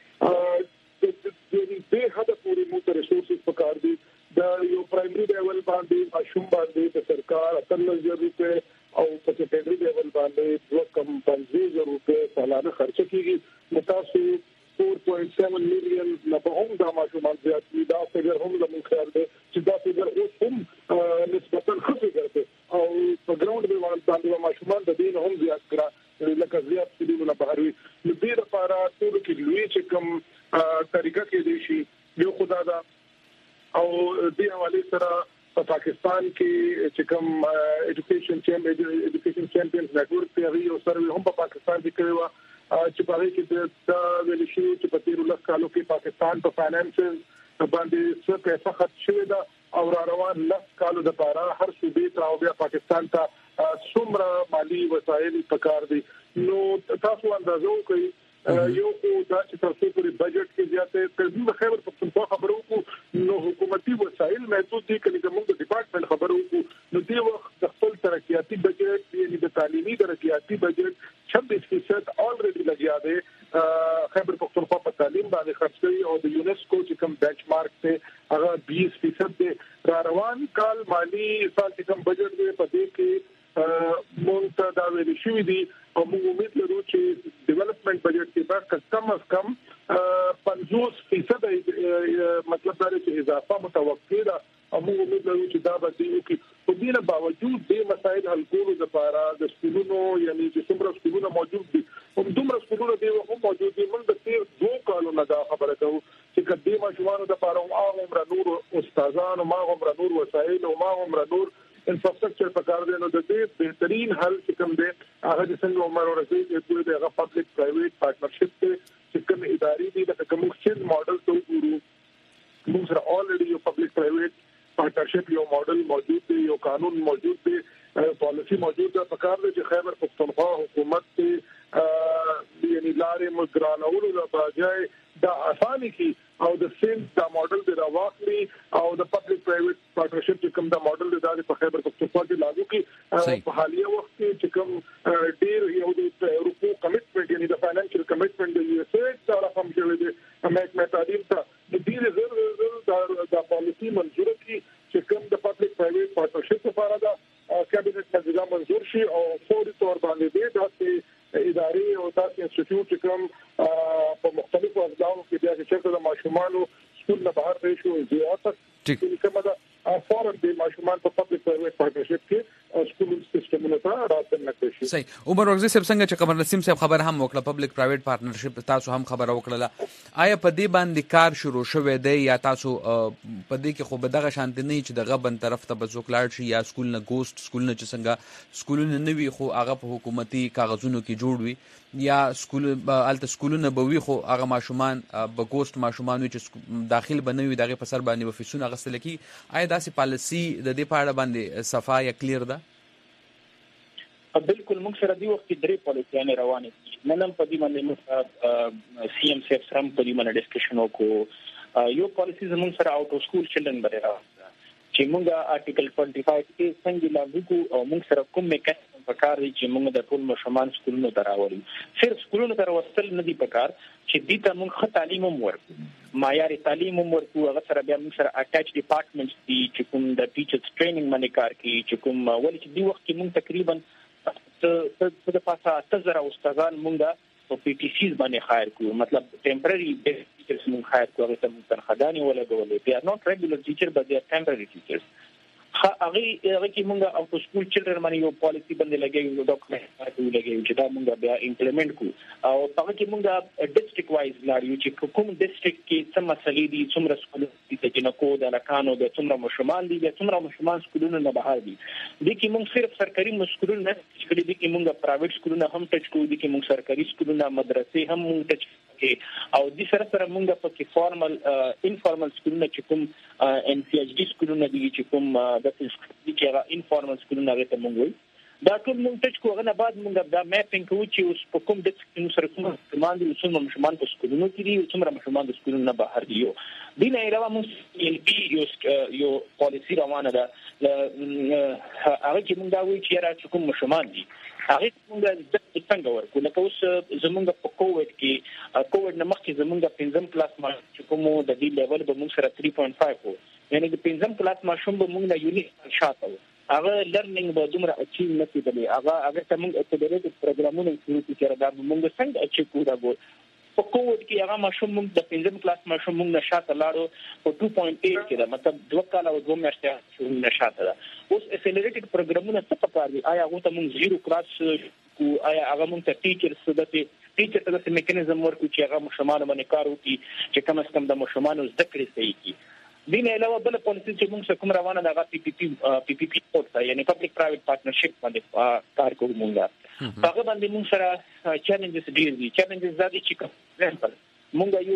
د هدف پوری موږ ریسورسز پکار دي د یو پرایمري لیول باندې ماشوم باندې د سرکار اتلس زره روپے او په سیکنډري لیول باندې دوه کم پنځه زره روپے سالانه خرچ کیږي. متاسو four point seven million نه په هم د ماشومان زیات دي. دا فګر هم زموږ خیال دی چې دا فګر اوس هم نسبتاً ښه فګر دی او په ګراوند باندې ماشومان د دین هم زیات کړه لکه زیات سیدونه بهر وي. نو دې لپاره ټول کې لوی چې کوم طریقه کې دي شي یو خدا دا او دې حواله سره په پاکستان کې چې کوم ایجوکیشن چیمبر ایجوکیشن چیمپیونز نیټورک پیری او سروي هم په پاکستان کې کړی و چې په هغه کې د ویل شي چې په تیر لس کالو کې پاکستان په فاینانسز باندې څه پیسې خرڅ شوی دا او را روان لس کالو د پاره هر صوبې ته او بیا پاکستان ته څومره مالی وسایل پکار دي. نو تاسو اندازو کوي یو کو دا چې تاسو پرې بجټ کې زیاته کړي د خیبر پختونخوا خبرو کو نو حکومتي وسایل محدود دي کله کوم د ډپارټمنټ خبرو کو نو دی وخت د خپل ترقیاتي بجټ یعنی د تعلیمي ترقیاتي بجټ छब्बीस فیصد الریډي لګیا دی خیبر پختونخوا په تعلیم باندې خرڅ کړي او د یونیسکو چې کوم بنچ مارک ته هغه बीस فیصد دی. را روان کال مالی سال چې کوم بجټ دی په دې کې مونږ ته دا ویل شوی دی او موږ امید لرو چې ډیولپمنٹ بجټ کې به کم از کم پنځوس فیصد مطلب دا چې اضافه متوقع ده او موږ امید لرو چې دا به دي کې په دې نه باوجود د مسایل حل کولو لپاره د سکولونو یعنی چې څومره سکولونه موجود دي هم دومره سکولونه دی هم موجود دي. موږ د تیر دوه کالو نه دا خبره کوو چې کدي ماشومان د لپاره هم عمر نور استادان او ما عمر نور وسایل او ما عمر نور انفراستراکچر پکار دی. نو د دې بهترین حل چې کوم دی هغه د څنګه عمر ورسي چې د هغه پبلک پرایویټ پارټنرشپ ته چې کوم ادارې دي د کمرشل ماډل ته وګورو. موږ سره الریډي یو پبلک پرایویټ پارټنرشپ یو ماډل موجود دی یو قانون موجود دی پالیسی موجود ده. پکار دی چې خیبر پختونخوا حکومت ته یعنی لارې مګرانولو د بجای دا اساني کی او د سیم دا ماډل د راوخلي او د پبلک پرایویټ پارټنرشپ چې کوم دا ماډل د دغه په خیبر پختونخوا کې لاګو کی په حالیه وخت کې چې کوم ډیر یو د روپو کمټمنټ یعنی د فاینانشل کمټمنټ د یو اس اے سره هم شوی دی امریکا تعلیم ته د دې زر د پالیسی منظور کی چې کوم د پبلک پرایویټ پارټنرشپ لپاره دا کابینټ مجلس منظور شي او فوري تور باندې دی دا ادارې او تاسو انسټیټیوټ چې کوم په مختلفو ځایونو کې بیا چې چېرته د ماشومانو سکول نه بهر دی شو زیاته چې کومه دا فورن د ماشومان په پبلک پرایویټ پارټنرشپ کې سکول سیستمونه ته راځي نه کوي. صحیح. عمر ورغزي صاحب څنګه چې قمر نسیم صاحب خبر هم وکړه پبلک پرایویټ پارټنرشپ تاسو هم خبر وکړه آیا په دې باندې کار شروع شوه دی یا تاسو په دې کې خو به دغه شانت نه چې د غبن طرف ته بزوکلاړ شي یا سکول نه ګوست سکول نه چې څنګه سکولونه نه وي خو هغه په حکومتي کاغذونو کې جوړ وي یا سکول الته سکولونه به وي خو هغه ماشومان به ګوست ماشومان چې داخل بنوي دغه په سر باندې وفیسونه غسل کی آیا داسې پالیسی د دې په اړه باندې صفا یا کلیر ده؟ بالکل موږ سره دی وخت درې پالیسیانې روانې دي نن هم په دې باندې موږ سی ام سی اف سره په دې باندې ډسکشن وکړو. یو پالیسی زموږ سره اوټ اف سکول چلډرن باندې راځي چې موږ آرټیکل پنځه پنځه کې څنګه لاګو کوو او موږ سره کوم میکانیزم پکار دی چې موږ د ټول مشمان سکولونو ته راوړو. صرف سکولونو ته راوستل نه دي پکار چې دې ته موږ ښه تعلیم هم ورکړو، معیاري تعلیم هم ورکړو. هغه سره بیا موږ سره اټاچ ډپارټمنټس دي چې کوم د ټیچرز ټریننګ باندې کار کوي، چې کوم ولې چې دې وخت کې موږ تقریبا څه د پاسه اته زره استادان موږ په پی ټی سیز باندې خایر کوو، مطلب ټیمپرری ټیچرز موږ خایر کوو. هغه ته موږ تنخواهدانې ولګولې. دي ار نوٹ ریګولر ټیچر بٹ دي ار ټیمپرری ټیچرز. هغه هغه کې موږ او سکول چلډرن باندې یو پالیسی باندې لګیو، یو ډاکومنټ باندې لګیو چې دا موږ بیا امپلیمنٹ کوو. او هغه کې موږ ډیسټریکټ وایز لاړو چې کوم ډیسټریکټ کې څه مسلې دي، څومره سکولونه دي چې نه کو د لکانو د څومره مشمان دي، د څومره مشمان سکولونه نه بهر دي. د کې موږ صرف سرکاري سکولونه نه چې د کې موږ پرایویټ سکولونه هم ټچ کوو، د کې موږ سرکاري سکولونه مدرسې هم موږ ټچ کوو. او د سره سره موږ په کې فارمل انفارمل سکولونه چې کوم ان سی ایچ ډي سکولونه دي چې کوم د چې هغه انفارمل سکولونه هغه ته موږ وایو، دا ټول موږ ټچ کوو. هغه نه بعد موږ دا میپینګ کوو چې اوس په کوم ډیسټریکټ سره کوم مشمان دي، څومره مشمان په سکولونو کې دي، څومره مشمان د سکولونو نه بهر دي. دې نه علاوه موږ ال پی یو یو پالیسی روانه ده. هغه کې موږ دا وایو چې را کوم مشمان دي هغه موږ د څنګه ورکو. لکه اوس زمونږ په کووډ کې کووډ نه مخکې زمونږ پنځم کلاس ما چې کوم د دې لیول به موږ سره تھری پوینټ فایو وو، یعنی د پنځم کلاس ماشوم به موږ نه یونیټ شاته وو. هغه لرنینګ به دومره اچیو نه کېدلی. هغه هغه ته موږ اکسلریټډ پروګرامونه شروع کړو چې دا موږ څنګه اچیو کوو. دا ګول په کووډ کې هغه ماشوم موږ د پنځم کلاس ماشوم موږ نه شاته لاړو په ټو پوینټ ایټ کې، دا مطلب دوه کال او دوه میاشتې شو نه شاته ده. اوس اکسلریټډ پروګرامونه څه پکار دي؟ آیا هغه ته موږ زیرو کلاس کو، آیا هغه موږ ته ټیچرز دته ټیچر ته د میکانیزم ورکو چې هغه مشمانو باندې کار وکړي چې کم از کم د مشمانو زده کړې صحیح کی. دین علاوه بل پالیسی چې موږ کوم روانه ده هغه پی پی پی پی پی پی کوډ یعنی پبلک پرایویټ پارټنرشپ باندې کار کوو. موږ هغه باندې موږ سره چیلنجز ډیر دي. چیلنجز دا دي چې کوم موږ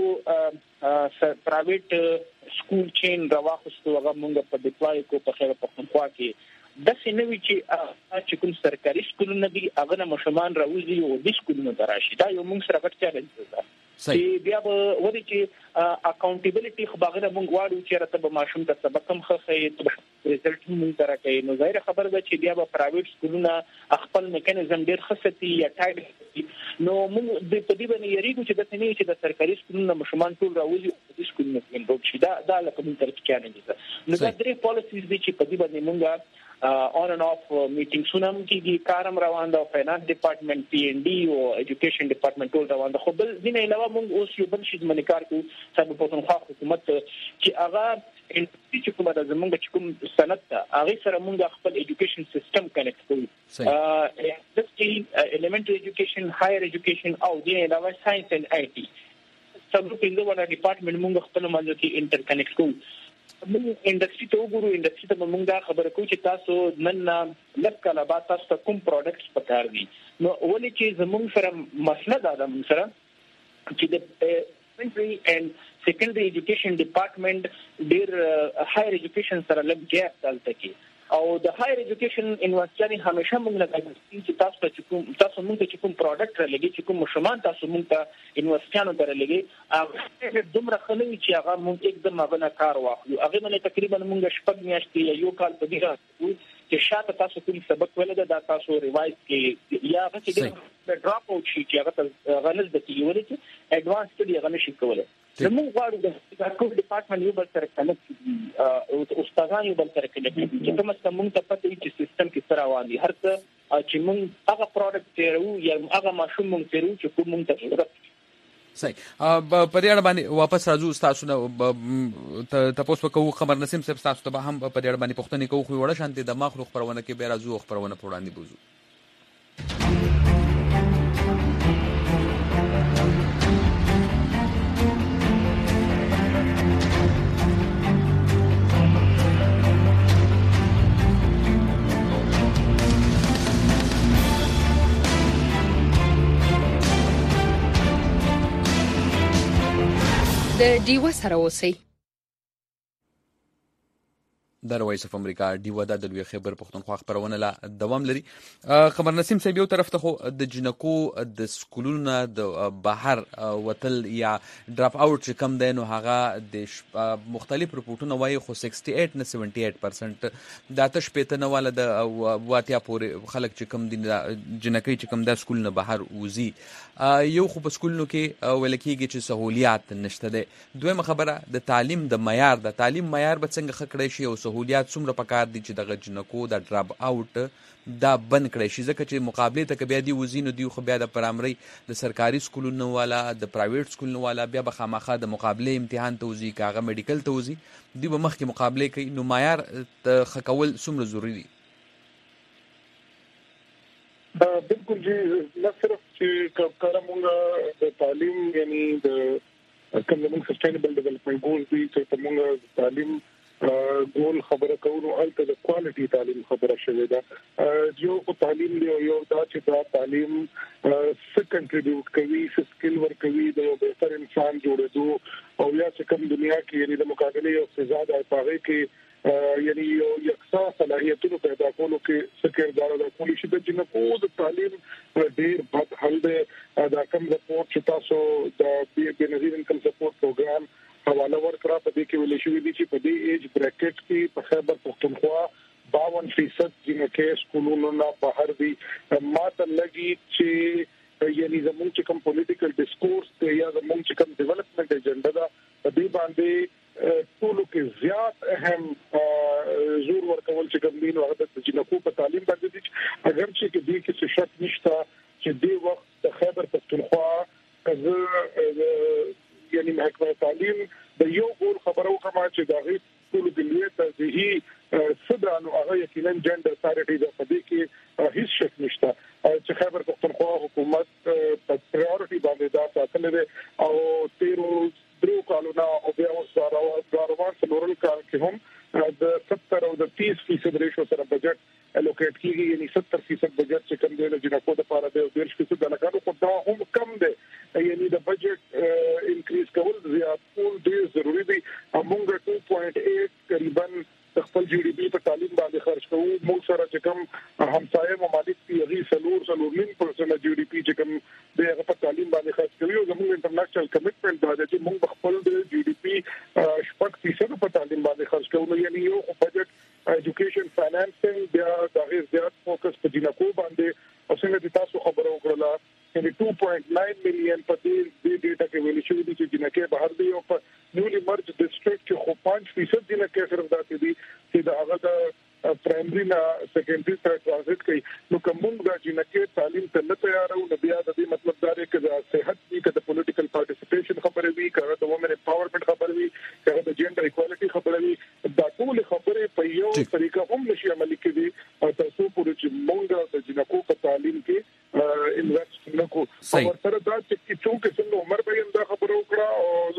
یو پرایویټ سکول چین راوخستو، هغه موږ په ډیپلای کو په خیر پختونخوا کې د سینوي چې چې کوم سرکاري سکولونه دي هغه نه مشمان راوځي او د سکولونو دراشي. دا یو موږ سره غټ چیلنج ده چې بیا به ودی چې اکاونټیبিলিټي خو باغره موږ واړو چې راته به ماشوم ته سبق هم خخې ریزلټ موږ ترکې. نو ظاهر خبره ده چې بیا به پرایویټ سکولونه خپل میکانیزم ډیر خصتي یا ټایډ. نو موږ د پدې باندې یریږو چې د سینې چې د سرکاري سکولونو مشمان ټول راوځي او د سکولونو کې شي. دا دا لکه موږ ترکې چیلنج ده. نو دا درې پالیسیز دي چې پدې باندې موږ اون اند اف میټینګز هم کیږي، کارم روان ده. فینانس ډپارټمنټ، پی ان ډي او ایجوکیشن ډپارټمنټ ټول روان ده. خو بل دین علاوه موږ اوس یو بل شي باندې کار کوو چې په پښتونخوا حکومت چې هغه انټي چې کومه د زمونږ چې کوم سند ده هغه سره موږ خپل ایجوکیشن سیستم کنیکټ کوو. ا د ایلیمنټری ایجوکیشن، هایر ایجوکیشن او دین علاوه ساينس اند آی ټي څلور پنځه وړ ډپارټمنټ موږ خپل منځ کې انټر کنیکټ کوو. موږ انډستری ته وګورو، انډستری ته موږ دا خبره کوو چې تاسو نن لکه کله با تاسو ته کوم پروډکټس پکار دي. نو ولې چې زموږ سره مسله دا ده موږ سره چې د پرایمري اند سیکنډري ایجوکیشن ډپارټمنټ ډیر هایر ایجوکیشن سره لږ ګیپ دلته کې او د هایر ایجوکیشن یونیورسيټي همیشه موږ نه کوي چې تاسو ته کوم تاسو موږ ته کوم پروډکټ را لګي چې کوم مشمان تاسو موږ ته یونیورسيټانو ته لګي هغه دومره خلوي چې هغه موږ एकदम هغه کار واخلو. هغه باندې تقریبا موږ شپږ میاشتې یو کال په دې راځو چې شاته تاسو کوم سبق ولګا دا تاسو ریوایز کې یا هغه چې ډراپ اوټ شي چې هغه غنځ د کیولې چې اډوانس سټډي هغه نشي کولای. زموږ غواړو د کوم ډپارټمنټ یو بل سره کنیکټ او استادان یو بل سره کنیکټ چې کوم څه موږ ته پته وي چې سیستم کې سره روان دي. هر څه چې موږ هغه پروډکټ تیرو یا هغه ماشوم موږ تیرو چې کوم موږ ته ضرورت. صحیح. په دې اړه باندې واپس راځو تاسو نه تاسو په کوو خبر نسیم صاحب تاسو ته هم په دې اړه باندې پوښتنه کوو خو وړه شانتي د مخلوق پرونه کې به راځو خبرونه پروړاندې بوزو. د ډیو سره اوسئ. د وایس اف امریکا ډیوه د لوی خبر پښتونخوا خبرونه لا دوام لري. خبر نسیم صاحب یو طرف ته خو د جنکو د سکولونو د بهر وتل یا ډراپ اوټ چې کم دی نو هغه د مختلف رپورټونه وایي خو اکسټي ایټ نه سیونټي ایټ پرسنټ د اته شپېته نه والا د واتیا پورې خلک چې کم دي جنکۍ چې کم د سکولونو بهر وزي یو خو په سکولونو کې ویل کېږي چې سهولیات نشته دی. دویمه خبره د تعلیم د معیار د تعلیم معیار به څنګه ښه کړی شي او سهولیات څومره پکار دي چې دغه جنکو د ډراپ اوټ دا بند کړی شي ځکه چې مقابلې ته که بیا دي وځي نو دوی خو بیا د پرایمري د سرکاري سکولونو والا د پرایویټ سکولونو والا بیا به خامخا د مقابلې امتحان ته وځي که هغه میډیکل ته وځي دوی به مخکې مقابلې کوي. نو معیار ښه کول څومره ضروري دي؟ بالکل جی نه صرف چې کله موږ د تعلیم یعنی د کوم موږ سسټینبل ډیولپمنٹ ګول دي چې موږ تعلیم ګول خبره کوو الته د کوالټي تعلیم خبره شوې ده. یو خو تعلیم دی یو دا چې دا تعلیم څه کنټریبیوټ کوي څه سکل ورکوي د یو بهتر انسان جوړېدو او یا چې کوم دنیا کې یعنی د مقابله یو فضا د پاره کې یعنی یو یکسا صلاحیتونو پیدا کولو کې څه کردار ادا کولی شي د جنکو د تعلیم ډېر بد حل دی. دا کوم رپورټ چې تاسو د بنظیر انکم سپورټ پروګرام حواله ورکړه په دې کې ویل شوی دی چې په دې ایج بریکټ کې په خیبر پختونخوا باون فیصد جنکې سکولونو نه بهر دي. ماته لګي چې یعنی زموږ چې کوم پولیټیکل ډیسکورس دی یا زموږ چې کوم ډیولپمنٹ ایجنډا ده په دې باندې ټولو کې زیات اهم زور ورکول چې کوم دین او د جنکو په تعلیم باندې دي. اگر چې دې کې څه شک نشته چې دې وخت د خیبر پختونخوا کزه یعنی محکمه تعلیم د یو ګول خبرو کما چې دا غي ټول دلیه ترجیحي صدا نو هغه یقینا جندر پاریټي د پدې کې هیڅ شک نشته چې خیبر پختونخوا حکومت په پرایورټي باندې دا ساتل دي او تیرو درو کالونه او بیا اوس راروان څلورل کال کې هم د ستر او د تیس فیصد ریشو سره بجټ الوکیټ کیږي یعنی ستر فیصد بجټ چې کوم دی چې جنکو د پاره دی او ډیر فیصد د لګانو خو دا هم کم دی یعنی د بجټ انکریز کول زیات کول ډیر ضروری دی. موږ two point eight تقریبا خپل جی ډي پی په تعلیم باندې خرج کوو. موږ سره چې کوم همسایه ممالک دي هغه سلور سلور نیم پرسنټ جی ډي پی چې کوم د هغه په تعلیم باندې خرج کوي او زموږ انټرنیشنل کمټمنټ دا دی چې موږ خپل د جی ډي پی شپږ فیصد په تعلیم باندې خرج کوو. یعنی یو بجټ ایجوکیشن فاینانسینګ بیا د غیر زیات فوکس په جنکو باندې او څنګه تاسو خبرو وکړه یعنی two point nine million په دې ډیټا کې ویل شوی دی چې جنکه بهر دی او په نیولی مرج ډیسټریکټ کې خو پنځه فیصد جنکه صرف داتې دي چې دا هغه د پرایمري نه سیکنډري ته ټرانزیټ کوي. نو کوم د جنکه تعلیم ته نه تیار او بیا د دې مطلب دا دی چې د صحت دي چې د پولیټیکل پارټیسپیشن خبرې وي کړه د وومن امپاورمنت خبرې وي کړه د جندر ایکوالټي خبرې وي دا ټول خبرې په یو طریقه هم نشي عملي کېدي او تاسو پورې چې مونږ د جنکو په تعلیم کې انویسټ نکو او سره دا چې څوک څنګه عمر به دا خبره وکړه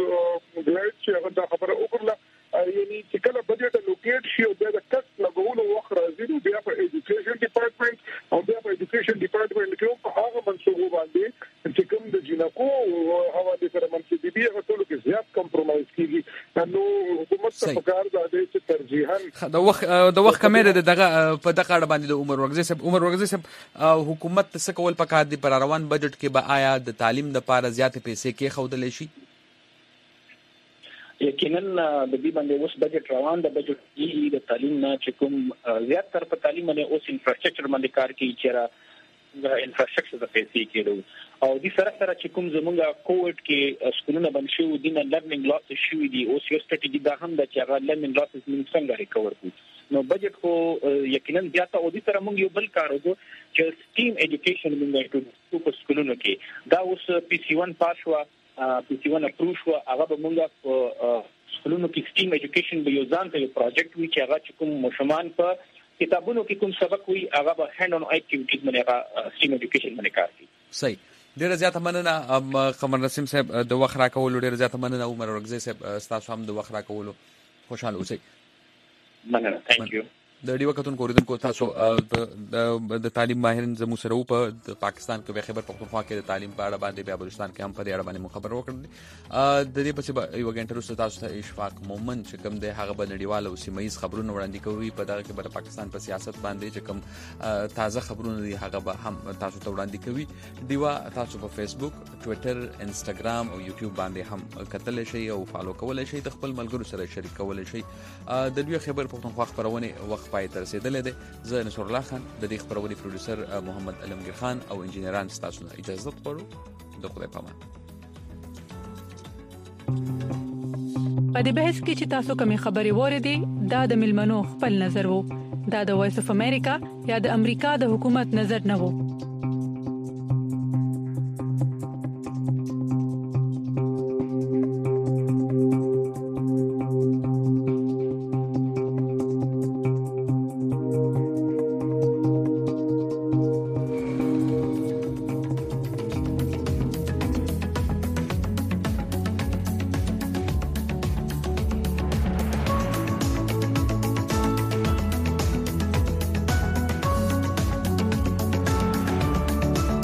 او ګلایډ چې هغه دا خبره وکړه یعنی چې کله بجټ الوکیټ شي او د کټ لګولو وخت راځي بیا په ایجوکیشن ډپارټمنټ او بیا په ایجوکیشن ډپارټمنټ کې په هغه منصوبو باندې چې کوم د جنکو حواله سره منصوبې دي هغه ټول کې زیات کمپرمایز کیږي. نو حکومت ته پکار ده چې ترجیحاً د وخت د وخت کمې دغه په دغه اړه باندې د عمر ورغزي صاحب عمر ورغزي صاحب حکومت څه کول پکار دي پر روان بجټ کې به آیا د تعلیم لپاره زیات پیسې کې خودلې شي؟ یقینا د دې باندې اوس بجټ روان د بجټ ای د تعلیم نه چې کوم زیات تر په تعلیم باندې اوس انفراستراکچر باندې کار کوي چې را انفراستراکچر د پیسې کېدو او د سره سره چې کوم زمونږه کووډ کې سکولونه بند شو دي نه لرنینګ لاس شوی دي اوس یو سټریټیجی دا هم د چې هغه لرنینګ لاس موږ څنګه ریکور کړو. نو بجټ خو یقینا زیات او د سره موږ یو بل کار وکړو چې سټیم ایجوکیشن موږ ټول په سکولونو کې دا اوس پی سی ون پاس شو پی سی ون اپروو شو هغه به موږ په سکولونو کې سټیم ایجوکیشن به یو ځان ته یو پروجیکټ وي چې هغه چې کوم مشمان په کتابونو کې کوم سبق وي هغه به هاند اون اکټیویټیز باندې هغه سټیم ایجوکیشن باندې کار کوي. صحیح. ډیره زیاته مننه قمر نسیم صاحب د وخت راکولو ډیره زیاته مننه عمر ورغزي صاحب تاسو هم د وخت راکولو خوشاله اوسئ. مننه. ثانک یو. د ډیو کتون کوریدونکو تاسو د تعلیم ماهرین زمو سره په پاکستان کې خبر پختونخوا کې د تعلیم په اړه باندې بیا بلوچستان کې هم په اړه باندې خبر وکړل د دې په یو غنټه وروسته تاسو ته اشفاق مومن چې کوم د هغه بنډیوال او سیمایي خبرونه وړاندې کوي په دغه کې د پاکستان په سیاست باندې چې کوم تازه خبرونه دي هغه به هم تاسو ته وړاندې کوي دیوا تاسو په فیسبوک ټوئیټر انسټاګرام او یوټیوب باندې هم کتل شي او فالو کول شي د خپل ملګرو سره شریک کول شي د دوی خبر پختونخوا خبرونه وخت پای تر رسیدلې ده زه نصر الله خان د دې خبرونې پروډوسر محمد علمگیر خان او انجنیران تاسو ته اجازه ورکړو د خدای پامان په دې بحث کې چې تاسو کومې خبرې وریدي دا د ملمنو خپل نظر وو دا د وایس اف امریکا یا د امریکا د حکومت نظر نه وو